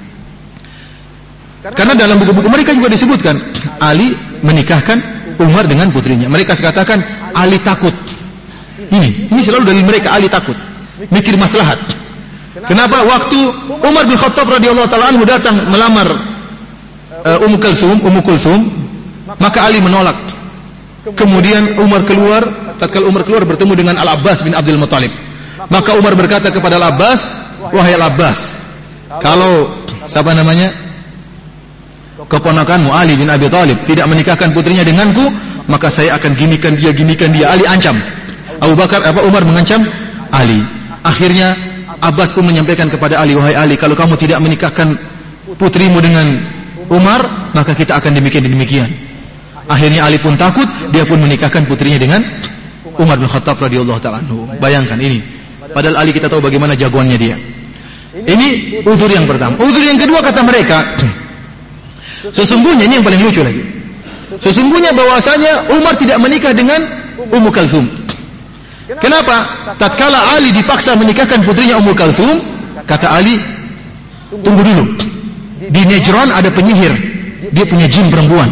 karena dalam buku-buku mereka juga disebutkan Ali menikahkan Umar dengan putrinya. Mereka katakan Ali takut. Ini, ini selalu dari mereka, Ali takut, mikir maslahat. Kenapa waktu Umar bin Khattab radhiyallahu ta'ala anhu datang melamar Uh, Ummu Kulsum, Ummu Kulsum, maka Ali menolak. Kemudian Umar keluar, tatkala Umar keluar bertemu dengan Al-Abbas bin Abdul Muttalib. Maka Umar berkata kepada Al-Abbas, "Wahai Al-Abbas, kalau siapa namanya? keponakanmu Ali bin Abi Thalib tidak menikahkan putrinya denganku, maka saya akan ginikan dia, ginikan dia." Ali ancam. Abu Bakar apa Umar mengancam Ali. Akhirnya Abbas pun menyampaikan kepada Ali, "Wahai Ali, kalau kamu tidak menikahkan putrimu dengan Umar, maka kita akan demikian demikian." Akhirnya Ali pun takut, dia pun menikahkan putrinya dengan Umar bin Khattab radhiyallahu ta'ala anhu. Bayangkan ini. Padahal Ali kita tahu bagaimana jagoannya dia. Ini uzur yang pertama. Uzur yang kedua kata mereka, sesungguhnya ini yang paling lucu lagi. Sesungguhnya bahwasanya Umar tidak menikah dengan Ummu Kalsum. Kenapa? Tatkala Ali dipaksa menikahkan putrinya Ummu Kalsum, kata Ali, "Tunggu dulu. Di Najran ada penyihir, dia punya jin perempuan."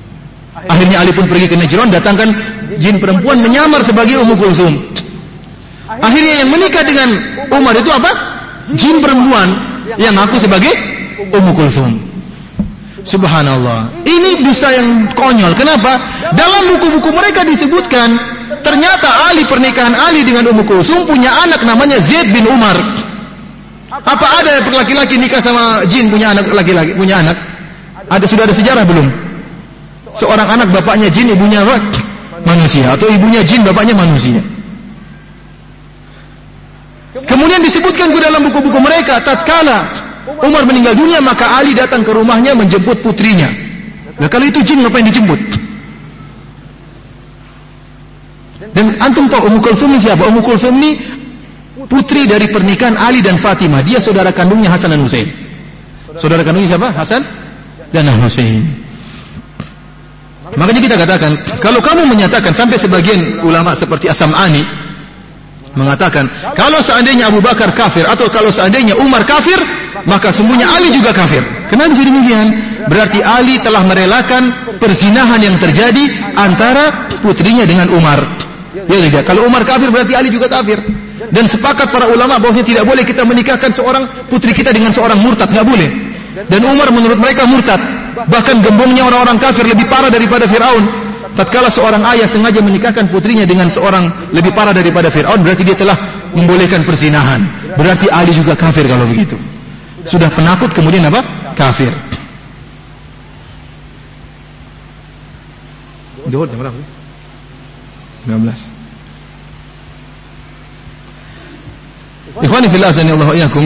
Akhirnya Ali pun pergi ke Najran, datangkan jin perempuan menyamar sebagai Ummu Kulsum. Akhirnya yang menikah dengan Umar itu apa? Jin perempuan yang ngaku sebagai Ummu Kulsum. Subhanallah. Ini dusta yang konyol. Kenapa? Dalam buku-buku mereka disebutkan ternyata Ali, pernikahan Ali dengan Ummu Kulsum punya anak namanya Zaid bin Umar. Apa ada laki-laki nikah sama jin punya anak laki-laki punya anak? Ada, sudah ada sejarah belum? Seorang anak bapaknya jin, ibunya apa? Manusia, atau ibunya jin, bapaknya manusia. Kemudian disebutkan ke dalam buku-buku mereka, tatkala Umar meninggal dunia, maka Ali datang ke rumahnya menjemput putrinya. Nah, kalau itu jin, ngapain dijemput? Dan antum tahu Ummu Kulsum ini siapa? Ummu Kulsum ini putri dari pernikahan Ali dan Fatimah. Dia saudara kandungnya Hasan dan Husain. Saudara kandungnya siapa? Hasan dan Husain. Makanya kita katakan, kalau kamu menyatakan, sampai sebagian ulama seperti As-Sam'ani mengatakan, kalau seandainya Abu Bakar kafir atau kalau seandainya Umar kafir, maka sungguhnya Ali juga kafir. Kenapa bisa demikian? Berarti Ali telah merelakan perzinahan yang terjadi antara putrinya dengan Umar. Ya tidak. Kalau Umar kafir berarti Ali juga kafir. Dan sepakat para ulama bahwasanya tidak boleh kita menikahkan seorang putri kita dengan seorang murtad, nggak boleh. Dan Umar menurut mereka murtad. Bahkan gembongnya orang-orang kafir lebih parah daripada Fir'aun. Tatkala seorang ayah sengaja menikahkan putrinya dengan seorang lebih parah daripada Fir'aun, berarti dia telah membolehkan perzinahan. Berarti Ali juga kafir kalau begitu. Sudah penakut kemudian apa? Kafir. Dua jam berapa? lima belas. Ikhwani fillah azani Allah wa iyyakum.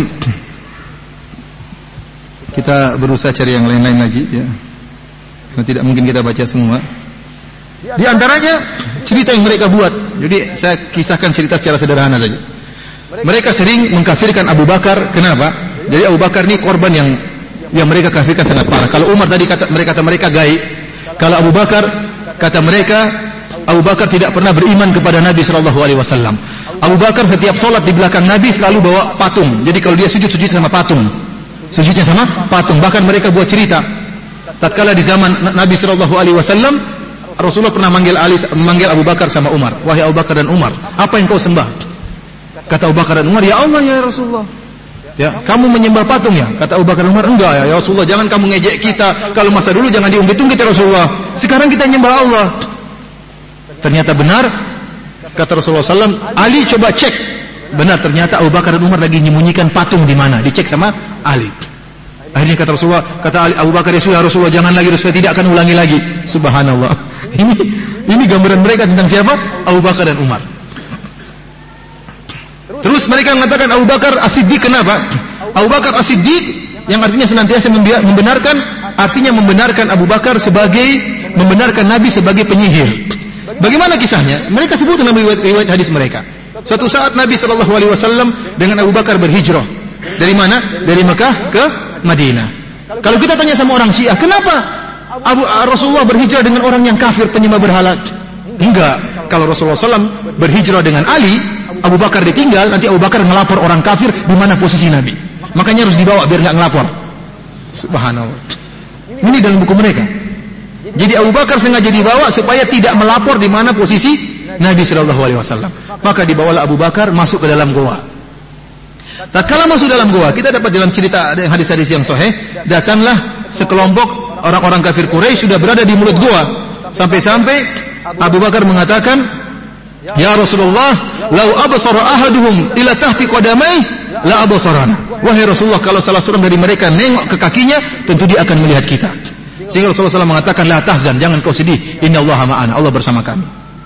Kita berusaha cari yang lain-lain lagi ya. Karena tidak mungkin kita baca semua. Di antaranya cerita yang mereka buat. Jadi saya kisahkan cerita secara sederhana saja. Mereka sering mengkafirkan Abu Bakar. Kenapa? Jadi Abu Bakar ini korban yang yang mereka kafirkan sangat parah. Kalau Umar tadi kata mereka kata mereka gaib. Kalau Abu Bakar kata mereka Abu Bakar tidak pernah beriman kepada Nabi sallallahu alaihi wasallam. Abu Bakar setiap sholat di belakang Nabi selalu bawa patung. Jadi kalau dia sujud sujud sama patung. Sujudnya sama patung. Bahkan mereka buat cerita. Tatkala di zaman Nabi sallallahu alaihi wasallam, Rasulullah pernah manggil Ali, memanggil Abu Bakar sama Umar. Wahai Abu Bakar dan Umar, apa yang kau sembah? Kata Abu Bakar dan Umar, ya Allah ya Rasulullah. Ya, kamu menyembah patung ya? Kata Abu Bakar dan Umar, enggak ya, ya Rasulullah, jangan kamu ngejek kita. Kalau masa dulu jangan diungkit-ungkit ya Rasulullah. Sekarang kita nyembah Allah. Ternyata benar, kata Rasulullah sallallahu alaihi wasallam, Ali coba cek. Benar, ternyata Abu Bakar dan Umar lagi menyembunyikan patung di mana? Dicek sama Ali. Akhirnya kata Rasulullah, kata Ali, Abu Bakar, ya sudah Rasulullah, jangan lagi, Rasulullah tidak akan ulangi lagi. Subhanallah. Ini ini gambaran mereka tentang siapa? Abu Bakar dan Umar. Terus mereka mengatakan Abu Bakar As-Siddiq. Kenapa? Abu Bakar As-Siddiq yang artinya senantiasa membenarkan, artinya membenarkan Abu Bakar sebagai, membenarkan Nabi sebagai penyihir. Bagaimana kisahnya? Mereka sebut dalam riwayat hadis mereka. Suatu saat Nabi sallallahu alaihi wasallam dengan Abu Bakar berhijrah. Dari mana? Dari Mekah ke Madinah. Kalau kita tanya sama orang Syiah, kenapa Abu Rasulullah berhijrah dengan orang yang kafir penyembah berhala? Enggak. Kalau Rasulullah sallallahu alaihi wasallam berhijrah dengan Ali, Abu Bakar ditinggal, nanti Abu Bakar ngelapor orang kafir di mana posisi Nabi. Makanya harus dibawa biar enggak ngelapor. Subhanallah. Ini dalam buku mereka. Jadi Abu Bakar sengaja dibawa supaya tidak melapor di mana posisi Nabi sallallahu alaihi wasallam. Maka dibawalah Abu Bakar masuk ke dalam goa. Tatkala masuk dalam goa, kita dapat dalam cerita ada hadis-hadis yang sahih, datanglah sekelompok orang-orang kafir Quraisy sudah berada di mulut goa. Sampai-sampai Abu Bakar mengatakan, "Ya Rasulullah, lau absara ahaduhum ila tahti qadamai la absarana." Wahai Rasulullah, kalau salah seorang dari mereka nengok ke kakinya, tentu dia akan melihat kita. Sehingga Rasulullah shallallahu alaihi wasallam mengatakan, "La tahzan, jangan kau sedih. Innallaha ma'ana." Allah bersama kami.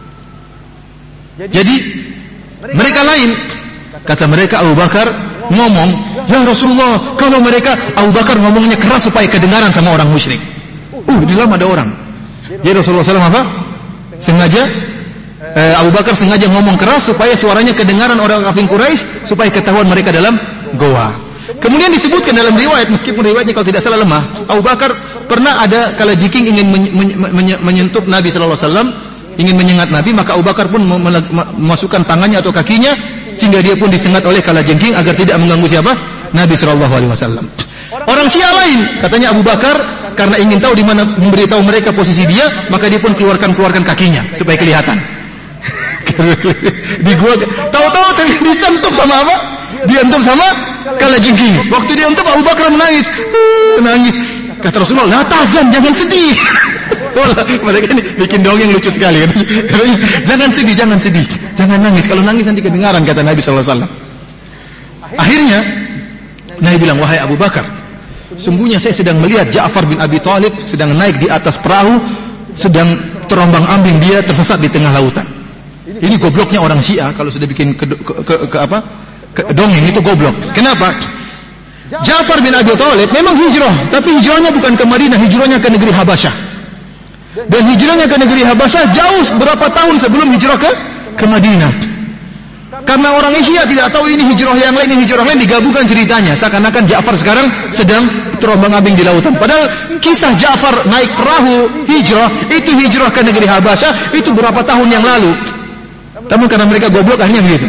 Jadi mereka lain. Kata mereka, Abu Bakar ngomong, "Ya Rasulullah, kalau mereka," Abu Bakar ngomongnya keras supaya kedengaran sama orang musyrik. Uh, di dalam ada orang. Jadi Rasulullah shallallahu alaihi wasallam apa? Sengaja eh, Abu Bakar sengaja ngomong keras supaya suaranya kedengaran orang kafir Quraisy, supaya ketahuan mereka dalam goa. Kemudian disebutkan dalam riwayat, meskipun riwayatnya kalau tidak salah lemah, Abu Bakar pernah ada kala jiking ingin menyentuh Nabi sallallahu alaihi wasallam, ingin menyengat Nabi, maka Abu Bakar pun memasukkan tangannya atau kakinya sehingga dia pun disengat oleh kala jengking agar tidak mengganggu siapa? Nabi sallallahu alaihi wasallam. Orang Syiah lain, katanya Abu Bakar karena ingin tahu di mana, memberitahu mereka posisi dia, maka dia pun keluarkan keluarkan kakinya supaya kelihatan. di gua. Tahu-tahu disentuh sama apa? Dientup sama kalajengking. Waktu dientup Abu Bakar menangis. Menangis. Kata Rasulullah, "La tahzan, jangan sedih." Mereka ini bikin dongeng lucu sekali. Jangan sedih, jangan sedih. Jangan nangis. Kalau nangis nanti kedengaran, kata Nabi sallallahu alaihi wasallam. Akhirnya Nabi bilang, "Wahai Abu Bakar, sungguhnya saya sedang melihat Ja'far bin Abi Thalib sedang naik di atas perahu, sedang terombang-ambing, dia tersesat di tengah lautan." Ini gobloknya orang Syiah kalau sudah bikin ke, ke, ke, ke apa? Ke, dongeng itu goblok. Kenapa? Ja'far bin Abi Thalib memang hijrah, tapi hijrahnya bukan ke Madinah, hijrahnya ke negeri Habasyah. Dan hijrahnya ke negeri Habasyah jauh berapa tahun sebelum hijrah ke ke Madinah. Karena orang Syiah tidak tahu ini hijrah yang lain, ini hijrah lain, digabungkan ceritanya. Seakan-akan Ja'far sekarang sedang terombang-ambing di lautan. Padahal kisah Ja'far naik perahu hijrah, itu hijrah ke negeri Habasyah, itu berapa tahun yang lalu. Namun karena mereka goblok akhirnya begitu.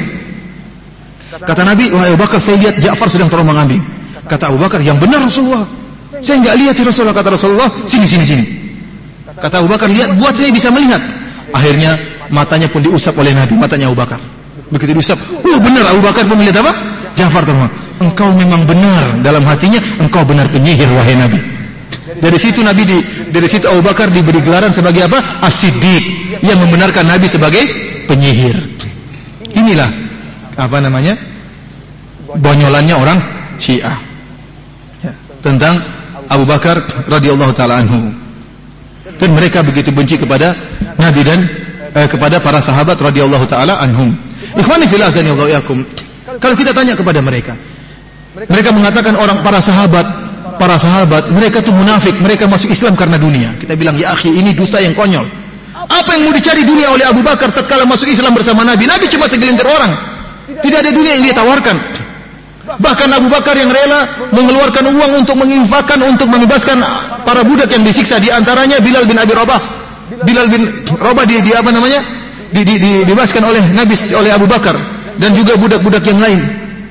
Kata Nabi, "Wahai Abu Bakar, saya lihat Ja'far sedang terombang-ambing." Kata Abu Bakar, "Yang benar Rasulullah. Saya enggak lihat ya Rasulullah." Kata Rasulullah, "Sini sini sini." Kata Abu Bakar, "Lihat, buat saya bisa melihat." Akhirnya matanya pun diusap oleh Nabi, matanya Abu Bakar. Begitu diusap, "Oh benar." Abu Bakar pun melihat apa? Ja'far terombang. "Engkau memang benar dalam hatinya, engkau benar penyihir wahai Nabi." Dari situ Nabi di, dari situ Abu Bakar diberi gelaran sebagai apa? As-Siddiq, yang membenarkan Nabi sebagai penyihir. Inilah apa namanya? Bonyolannya orang Syiah. Ya, tentang Abu Bakar radhiyallahu taala anhu. Dan mereka begitu benci kepada Nabi dan eh, kepada para sahabat radhiyallahu taala anhum. Ikhwani fillah azanillahu yakum. Kalau kita tanya kepada mereka, mereka mengatakan orang para sahabat, para sahabat mereka itu munafik, mereka masuk Islam karena dunia. Kita bilang, "Ya akhi, ini dusta yang konyol. Apa yang mau dicari dunia oleh Abu Bakar tatkala masuk Islam bersama Nabi? Nabi cuma segelintir orang. Tidak ada dunia yang dia tawarkan. Bahkan Abu Bakar yang rela mengeluarkan uang untuk menginfakkan, untuk membebaskan para budak yang disiksa, di antaranya Bilal bin Abi Rabah. Bilal bin Rabah di, di apa namanya? Di, di, di, dibebaskan oleh Nabi, oleh Abu Bakar, dan juga budak-budak yang lain.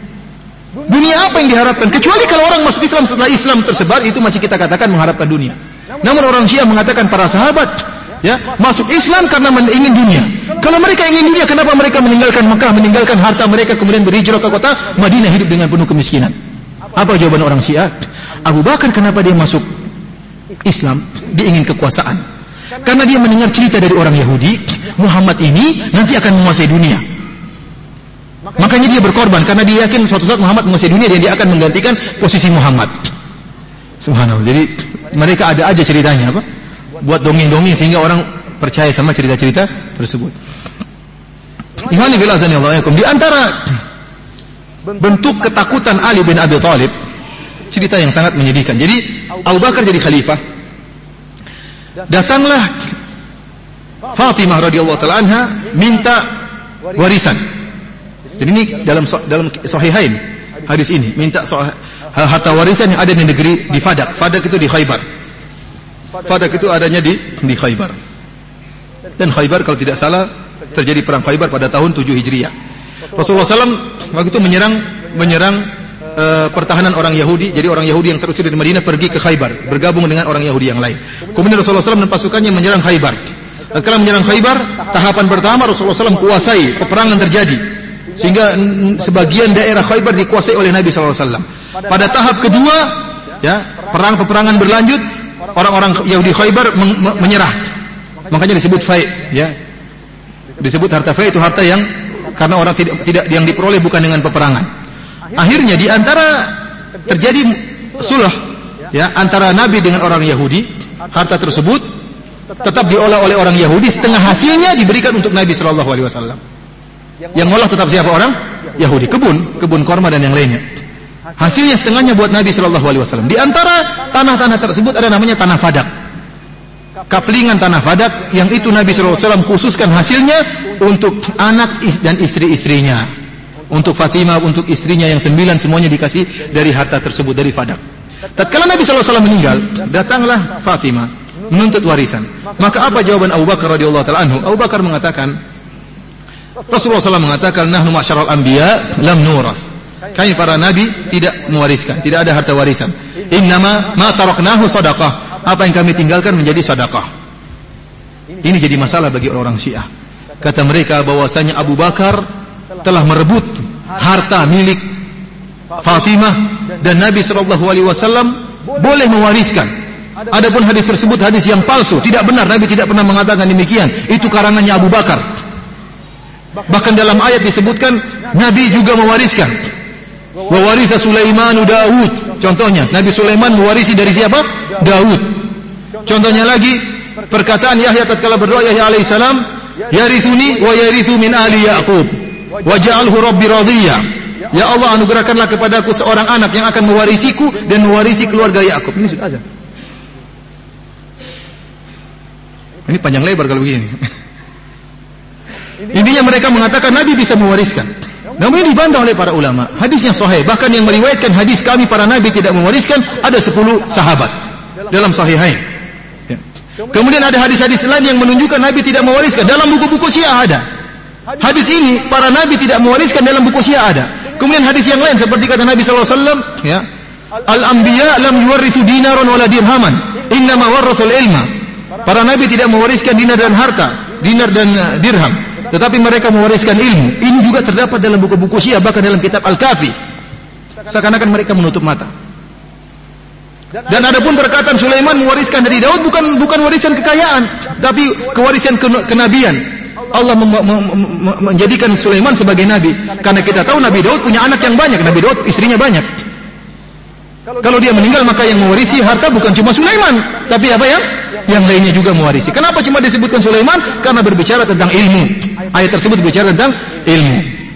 Dunia apa yang diharapkan? Kecuali kalau orang masuk Islam setelah Islam tersebar, itu masih kita katakan mengharapkan dunia. Namun orang Syiah mengatakan para sahabat ya masuk Islam karena ingin dunia. Kalau mereka ingin dunia, kenapa mereka meninggalkan Mekah, meninggalkan harta mereka, kemudian berhijrah ke kota Madinah, hidup dengan penuh kemiskinan? Apa jawaban orang Syiah? Abu Bakar kenapa dia masuk Islam? Dia ingin kekuasaan. Karena dia mendengar cerita dari orang Yahudi, Muhammad ini nanti akan menguasai dunia. Makanya dia berkorban, karena dia yakin suatu saat Muhammad menguasai dunia dan dia akan menggantikan posisi Muhammad. Subhanallah. Jadi mereka ada aja ceritanya apa? Buat dongeng-dongeng sehingga orang percaya sama cerita-cerita tersebut. Ihwani fillah azanillahu yakum. Di antara bentuk ketakutan Ali bin Abi Thalib, cerita yang sangat menyedihkan. Jadi Abu Bakar jadi khalifah. Datanglah Fatimah radhiyallahu taala anha minta warisan. Jadi ini dalam dalam Sahihain hadis ini, minta harta warisan yang ada di negeri di Fadak. Fadak itu di Khaybar. Fadak itu adanya di di Khaybar. Dan Khaybar kalau tidak salah terjadi perang Khaybar pada tahun tujuh Hijriah. Rasulullah shallallahu alaihi wasallam waktu itu menyerang menyerang uh, pertahanan orang Yahudi. Jadi orang Yahudi yang terusir dari Madinah pergi ke Khaybar, bergabung dengan orang Yahudi yang lain. Kemudian Rasulullah shallallahu alaihi wasallam dan pasukannya menyerang Khaybar. Tatkala menyerang Khaybar, tahapan pertama Rasulullah shallallahu alaihi wasallam kuasai, peperangan terjadi. Sehingga sebagian daerah Khaybar dikuasai oleh Nabi shallallahu alaihi wasallam. Pada tahap kedua, ya, perang peperangan berlanjut, orang-orang Yahudi Khaybar men- menyerah. Makanya disebut fai', ya. Disebut harta fai' itu harta yang karena orang tidak tidak yang diperoleh bukan dengan peperangan. Akhirnya di antara terjadi sulh, ya, antara Nabi dengan orang Yahudi, harta tersebut tetap diolah oleh orang Yahudi, setengah hasilnya diberikan untuk Nabi sallallahu alaihi wasallam. Yang ngolah tetap siapa? Orang Yahudi, kebun, kebun korma dan yang lainnya. Hasilnya setengahnya buat Nabi sallallahu alaihi wasallam. Di antara tanah-tanah tersebut ada namanya tanah Fadak. Kaplingan tanah Fadak yang itu Nabi sallallahu alaihi wasallam khususkan hasilnya untuk anak dan istri-istrinya. Untuk Fatimah, untuk istrinya yang sembilan, semuanya dikasih dari harta tersebut, dari Fadak. Tatkala Nabi sallallahu alaihi wasallam meninggal, datanglah Fatimah menuntut warisan. Maka apa jawaban Abu Bakar radhiyallahu taala anhu? Abu Bakar mengatakan, Rasulullah sallallahu alaihi wasallam mengatakan, nahnu ma'syaral anbiya lam nuras. Kami para nabi tidak mewariskan, tidak ada harta warisan. Innama ma taraknahu sadaqah. Apa yang kami tinggalkan menjadi sedekah. Ini jadi masalah bagi orang-orang Syiah. Kata mereka bahwasanya Abu Bakar telah merebut harta milik Fatimah dan Nabi sallallahu alaihi wasallam boleh mewariskan. Adapun hadis tersebut hadis yang palsu, tidak benar, Nabi tidak pernah mengatakan demikian. Itu karangannya Abu Bakar. Bahkan dalam ayat disebutkan Nabi juga mewariskan. Wa waritha Sulaiman Daud. Contohnya, Nabi Sulaiman mewarisi dari siapa? Daud. Contohnya lagi perkataan Yahya tatkala berdoa, Yahya alaihissalam, yarithuni wa yarithu min ali Yaqub waj'alhu rabbi radhiya. Ya Allah, anugerahkanlah kepadaku seorang anak yang akan mewarisiku dan mewarisi keluarga Yakub. Ini sudah azan. Ini panjang lebar kalau begini. Intinya mereka mengatakan Nabi bisa mewariskan. Namun ini dibantah oleh para ulama. Hadisnya sahih. Bahkan yang meriwayatkan hadis kami para Nabi tidak mewariskan ada sepuluh sahabat dalam Sahihain. Ya. Kemudian ada hadis-hadis lain yang menunjukkan Nabi tidak mewariskan. Dalam buku-buku Syiah ada. Hadis ini para Nabi tidak mewariskan, dalam buku Syiah ada. Kemudian hadis yang lain seperti kata Nabi sallallahu alaihi wasallam, ya, al-anbiya lam yuwarithu dinaran wala dirhaman, innama warathul ilma. Para Nabi tidak mewariskan dinar dan harta, dinar dan uh, dirham, tetapi mereka mewariskan ilmu. Ini juga terdapat dalam buku-buku Syiah, bahkan dalam kitab Al-Kafi. Seakan-akan mereka menutup mata. Dan adapun perkataan Sulaiman mewariskan dari Daud bukan bukan warisan kekayaan, tapi kewarisan ken- kenabian. Allah mem- mem- mem- menjadikan Sulaiman sebagai nabi karena kita tahu Nabi Daud punya anak yang banyak. Nabi Daud istrinya banyak. Kalau dia meninggal maka yang mewarisi harta bukan cuma Sulaiman, tapi apa ya? Yang lainnya juga mewarisi. Kenapa cuma disebutkan Sulaiman? Karena berbicara tentang ilmu. Ayat tersebut berbicara tentang ilmu.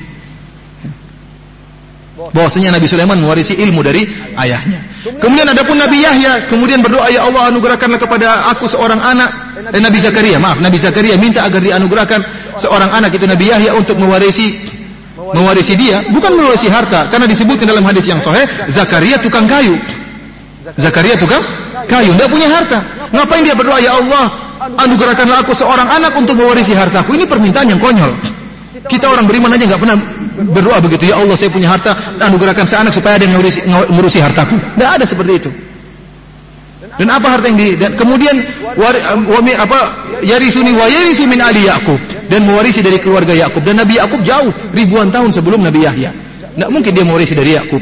Bahwasanya Nabi Sulaiman mewarisi ilmu dari ayahnya. Kemudian adapun Nabi Yahya kemudian berdoa, ya Allah anugerahkanlah kepada aku seorang anak. Eh, Nabi Zakaria, maaf, Nabi Zakaria minta agar dianugerahkan seorang anak, itu Nabi Yahya, untuk mewarisi mewarisi dia, bukan mewarisi harta, karena disebutkan dalam hadis yang sahih Zakaria tukang kayu. Zakaria tukang kayu, tidak punya harta. Ngapain dia berdoa, ya Allah anugerahkanlah aku seorang anak untuk mewarisi hartaku? Ini permintaan yang konyol. Kita orang beriman aja nggak pernah berdoa begitu, ya Allah saya punya harta, anugerahkan saya anak supaya ada yang ngurusi, ngurusi hartaku. Tidak ada seperti itu. Dan apa harta yang di dan kemudian wari, wami, apa yarisuni wa yarisu min ali Yaqub, dan mewarisi dari keluarga Yakub. Dan Nabi Yakub jauh ribuan tahun sebelum Nabi Yahya. Tidak mungkin dia mewarisi dari Yakub.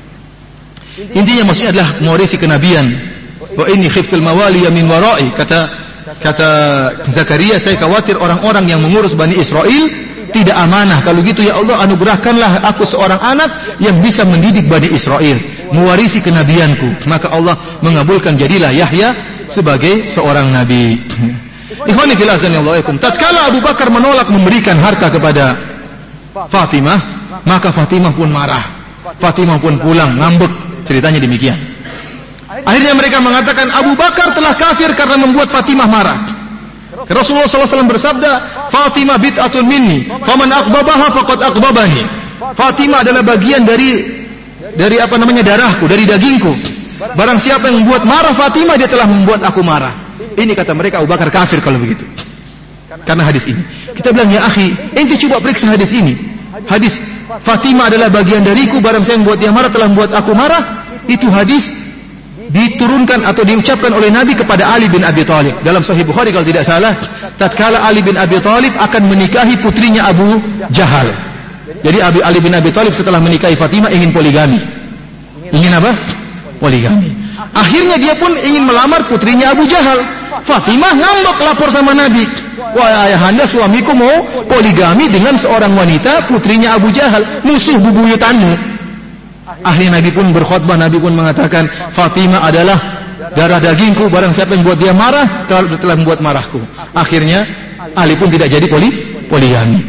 Intinya maksudnya adalah mewarisi kenabian. Wa inni khiftul mawaliya min wara'i, kata kata Zakaria, saya khawatir orang-orang yang mengurus Bani Israel tidak amanah. Kalau gitu ya Allah anugerahkanlah aku seorang anak yang bisa mendidik Bani Israel, mewarisi kenabianku. Maka Allah mengabulkan, jadilah Yahya sebagai seorang nabi. Ikhwani fil azan yallahikum. Tatkala Abu Bakar menolak memberikan harta kepada Fatimah, maka Fatimah pun marah. Fatimah pun pulang ngambek. Ceritanya demikian. Akhirnya mereka mengatakan Abu Bakar telah kafir karena membuat Fatimah marah. Rasulullah sallallahu alaihi wasallam bersabda, Fatimah bid'atun minni, faman aqbabaha faqad aqbabani. Fatimah adalah bagian dari dari apa namanya darahku, dari dagingku. Barang siapa yang membuat marah Fatimah, dia telah membuat aku marah. Ini kata mereka Abu Bakar kafir kalau begitu. Karena hadis ini. Kita bilang, ya akhi, ente coba periksa hadis ini. Hadis Fatimah adalah bagian dariku, barang saya membuat dia marah telah membuat aku marah. Itu hadis diturunkan atau diucapkan oleh Nabi kepada Ali bin Abi Thalib. Dalam Sahih Bukhari kalau tidak salah, tatkala Ali bin Abi Thalib akan menikahi putrinya Abu Jahal. Jadi Ali bin Abi Thalib setelah menikahi Fatimah ingin poligami. Ingin apa? Poligami. Akhirnya dia pun ingin melamar putrinya Abu Jahal. Fatimah ngambek lapor sama Nabi. Wah ayahanda, suamiku mau poligami dengan seorang wanita putrinya Abu Jahal, musuh bubuyutanmu. Akhirnya Nabi pun berkhutbah, Nabi pun mengatakan Fatimah adalah darah dagingku, barang siapa yang buat dia marah telah, telah membuat marahku. Akhirnya Ali pun tidak jadi poli, poligami.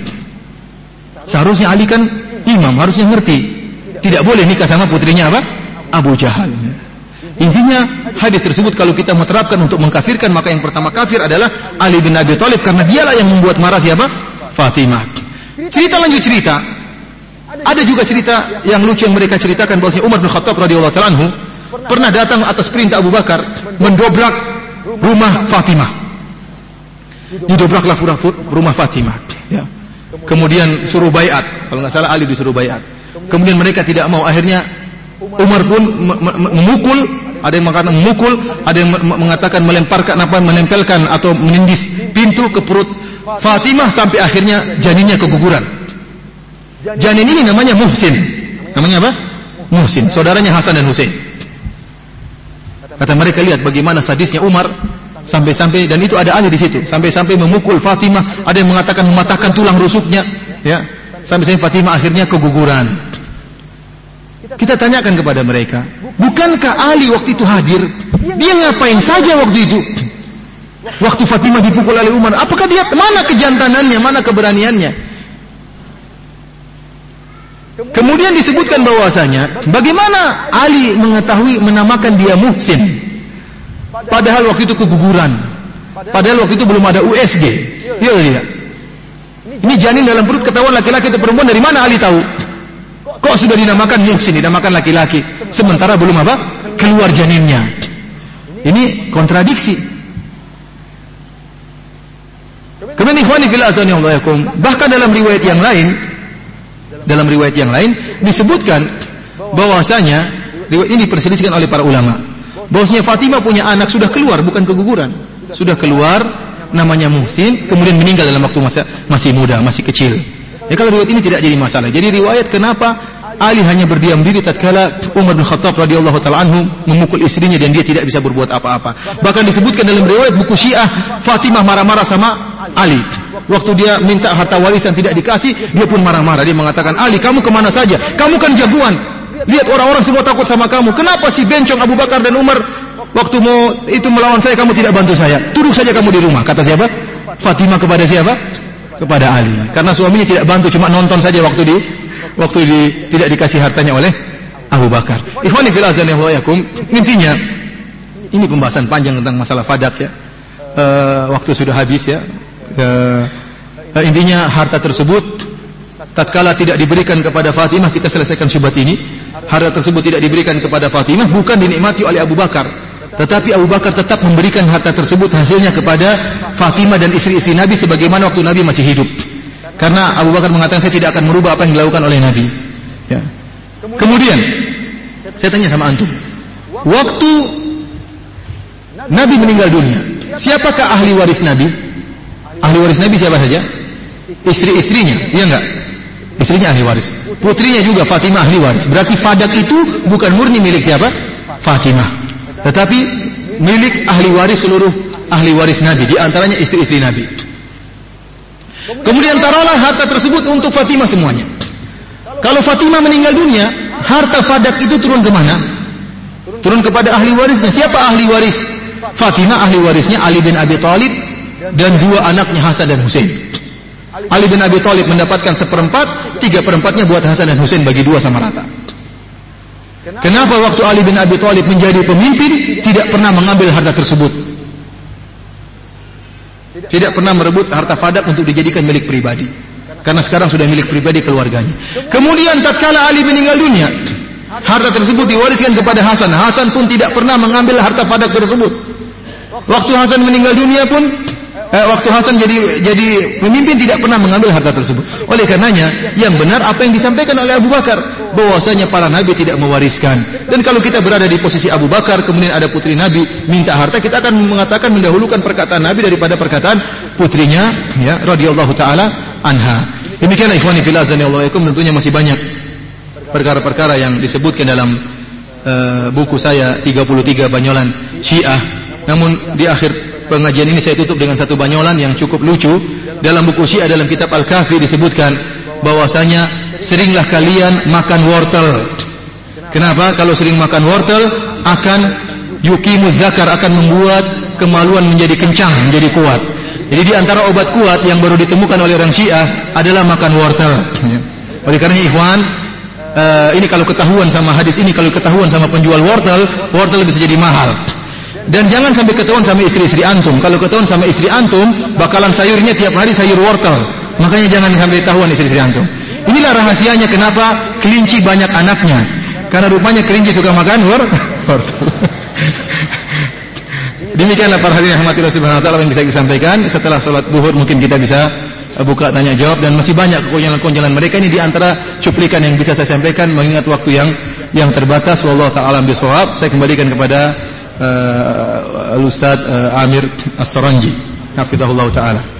Seharusnya Ali kan imam, harusnya ngerti tidak boleh nikah sama putrinya apa? Abu Jahal. Intinya hadis tersebut kalau kita mau terapkan untuk mengkafirkan, maka yang pertama kafir adalah Ali bin Abi Thalib, karena dialah yang membuat marah siapa? Fatimah. Cerita lanjut cerita. Ada juga cerita yang lucu yang mereka ceritakan bahwa Umar bin Khattab radhiyallahu ta'ala anhu pernah datang atas perintah Abu Bakar mendobrak rumah Fatimah. Didobraklah rumah Fatimah. Ya. Kemudian suruh baiat. Kalau nggak salah Ali disuruh baiat. Kemudian mereka tidak mau. Akhirnya Umar pun memukul. Ada yang mengatakan memukul, ada yang mengatakan melemparkan apa, menempelkan atau menindis pintu ke perut Fatimah sampai akhirnya janinnya keguguran. Janin ini namanya Muhsin. Namanya apa? Muhsin, saudaranya Hasan dan Husain. Kata mereka, lihat bagaimana sadisnya Umar, sampai-sampai, dan itu ada Ali di situ, sampai-sampai memukul Fatimah, ada yang mengatakan mematahkan tulang rusuknya, ya, sampai-sampai Fatimah akhirnya keguguran. Kita tanyakan kepada mereka, bukankah Ali waktu itu hadir? Dia ngapain saja waktu itu? Waktu Fatimah dipukul oleh Umar, apakah dia, mana kejantanannya, mana keberaniannya? Kemudian disebutkan bahwasanya bagaimana Ali mengetahui menamakan dia Muhsin, padahal waktu itu keguguran, padahal waktu itu belum ada U S G. Iya tidak? Ini janin dalam perut ketahuan laki-laki atau perempuan, dari mana Ali tahu? Kok sudah dinamakan Muhsin, dinamakan laki-laki, sementara belum apa? Keluar janinnya. Ini kontradiksi. Kemudian ikhwani fillah azanillahu, bahkan dalam riwayat yang lain, dalam riwayat yang lain disebutkan bahwasanya, riwayat ini diperselisihkan oleh para ulama, bahwasanya Fatimah punya anak sudah keluar, bukan keguguran, sudah keluar, namanya Muhsin, kemudian meninggal dalam waktu masa, masih muda, masih kecil. Ya, kalau riwayat ini tidak jadi masalah. Jadi riwayat kenapa Ali hanya berdiam diri tatkala Umar bin Khattab radhiyallahu taala anhu memukul istrinya dan dia tidak bisa berbuat apa-apa. Bahkan disebutkan dalam riwayat buku Syiah, Fatimah marah-marah sama Ali. Waktu dia minta harta warisan tidak dikasih, dia pun marah-marah. Dia mengatakan, Ali, kamu kemana saja? Kamu kan jagoan. Lihat orang-orang semua takut sama kamu. Kenapa si bencong Abu Bakar dan Umar waktu mau itu melawan saya, kamu tidak bantu saya? Duduk saja kamu di rumah. Kata siapa? Fatimah kepada siapa? Kepada Ali. Karena suaminya tidak bantu, cuma nonton saja waktu di waktu di tidak dikasih hartanya oleh Abu Bakar. Ikhwani fillah azanillahu yakum. Intinya ini pembahasan panjang tentang masalah fadak ya. E, waktu sudah habis ya. Uh, uh, intinya harta tersebut tatkala tidak diberikan kepada Fatimah, kita selesaikan syubhat ini. Harta tersebut tidak diberikan kepada Fatimah bukan dinikmati oleh Abu Bakar, tetapi Abu Bakar tetap memberikan harta tersebut hasilnya kepada Fatimah dan istri-istri Nabi sebagaimana waktu Nabi masih hidup. Karena Abu Bakar mengatakan, saya tidak akan merubah apa yang dilakukan oleh Nabi ya. Kemudian saya tanya sama antum, waktu Nabi meninggal dunia, siapakah ahli waris Nabi? Ahli waris Nabi siapa saja? Istri-istrinya, iya enggak? Istrinya ahli waris. Putrinya juga Fatimah ahli waris. Berarti fadak itu bukan murni milik siapa? Fatimah. Tetapi milik ahli waris seluruh ahli waris Nabi, di antaranya istri-istri Nabi. Kemudian taruhlah harta tersebut untuk Fatimah semuanya. Kalau Fatimah meninggal dunia, harta fadak itu turun ke mana? Turun kepada ahli warisnya. Siapa ahli waris Fatimah? Ahli warisnya Ali bin Abi Thalib dan dua anaknya Hasan dan Husain. Ali bin Abi Thalib mendapatkan seperempat, tiga perempatnya buat Hasan dan Husain, bagi dua sama rata. Kenapa waktu Ali bin Abi Thalib menjadi pemimpin tidak pernah mengambil harta tersebut? Tidak pernah merebut harta fadak untuk dijadikan milik pribadi. Karena sekarang sudah milik pribadi keluarganya. Kemudian tatkala Ali meninggal dunia, harta tersebut diwariskan kepada Hasan. Hasan pun tidak pernah mengambil harta fadak tersebut. Waktu Hasan meninggal dunia pun Eh, waktu Hasan jadi jadi pemimpin tidak pernah mengambil harta tersebut. Oleh karenanya yang benar apa yang disampaikan oleh Abu Bakar, bahwasanya para nabi tidak mewariskan. Dan kalau kita berada di posisi Abu Bakar, kemudian ada putri Nabi minta harta, kita akan mengatakan mendahulukan perkataan Nabi daripada perkataan putrinya ya radhiyallahu taala anha. Demikianlah ikhwani fillah azanillahu yakum, tentunya masih banyak perkara-perkara yang disebutkan dalam uh, buku saya tiga puluh tiga Banyolan Syiah. Namun di akhir pengajian ini saya tutup dengan satu banyolan yang cukup lucu. Dalam buku Syiah, dalam kitab Al-Kahfi disebutkan bahwasanya seringlah kalian makan wortel. Kenapa? Kalau sering makan wortel akan yukimuz zakar, akan membuat kemaluan menjadi kencang, menjadi kuat. Jadi di antara obat kuat yang baru ditemukan oleh orang Syiah adalah makan wortel. Oleh karena ikhwan, uh, ini kalau ketahuan sama hadis ini, kalau ketahuan sama penjual wortel, wortel bisa jadi mahal. Dan jangan sampai ketahuan sama istri-istri antum. Kalau ketahuan sama istri antum, bakalan sayurnya tiap hari sayur wortel. Makanya jangan sampai ketahuan istri-istri antum. Inilah rahasianya kenapa kelinci banyak anaknya. Karena rupanya kelinci suka makan wortel. Demikianlah para hadirin rahmatillah subhanahu wa ta'ala yang bisa disampaikan. Setelah sholat duhur mungkin kita bisa buka tanya jawab, dan masih banyak kekonyolan-kekonyolan mereka. Ini diantara cuplikan yang bisa saya sampaikan mengingat waktu yang yang terbatas. Wallahu ta'ala bishawab. Saya kembalikan kepada Uh, Al-Ustaz uh, Amir As-Saranji hafizahullah ta'ala.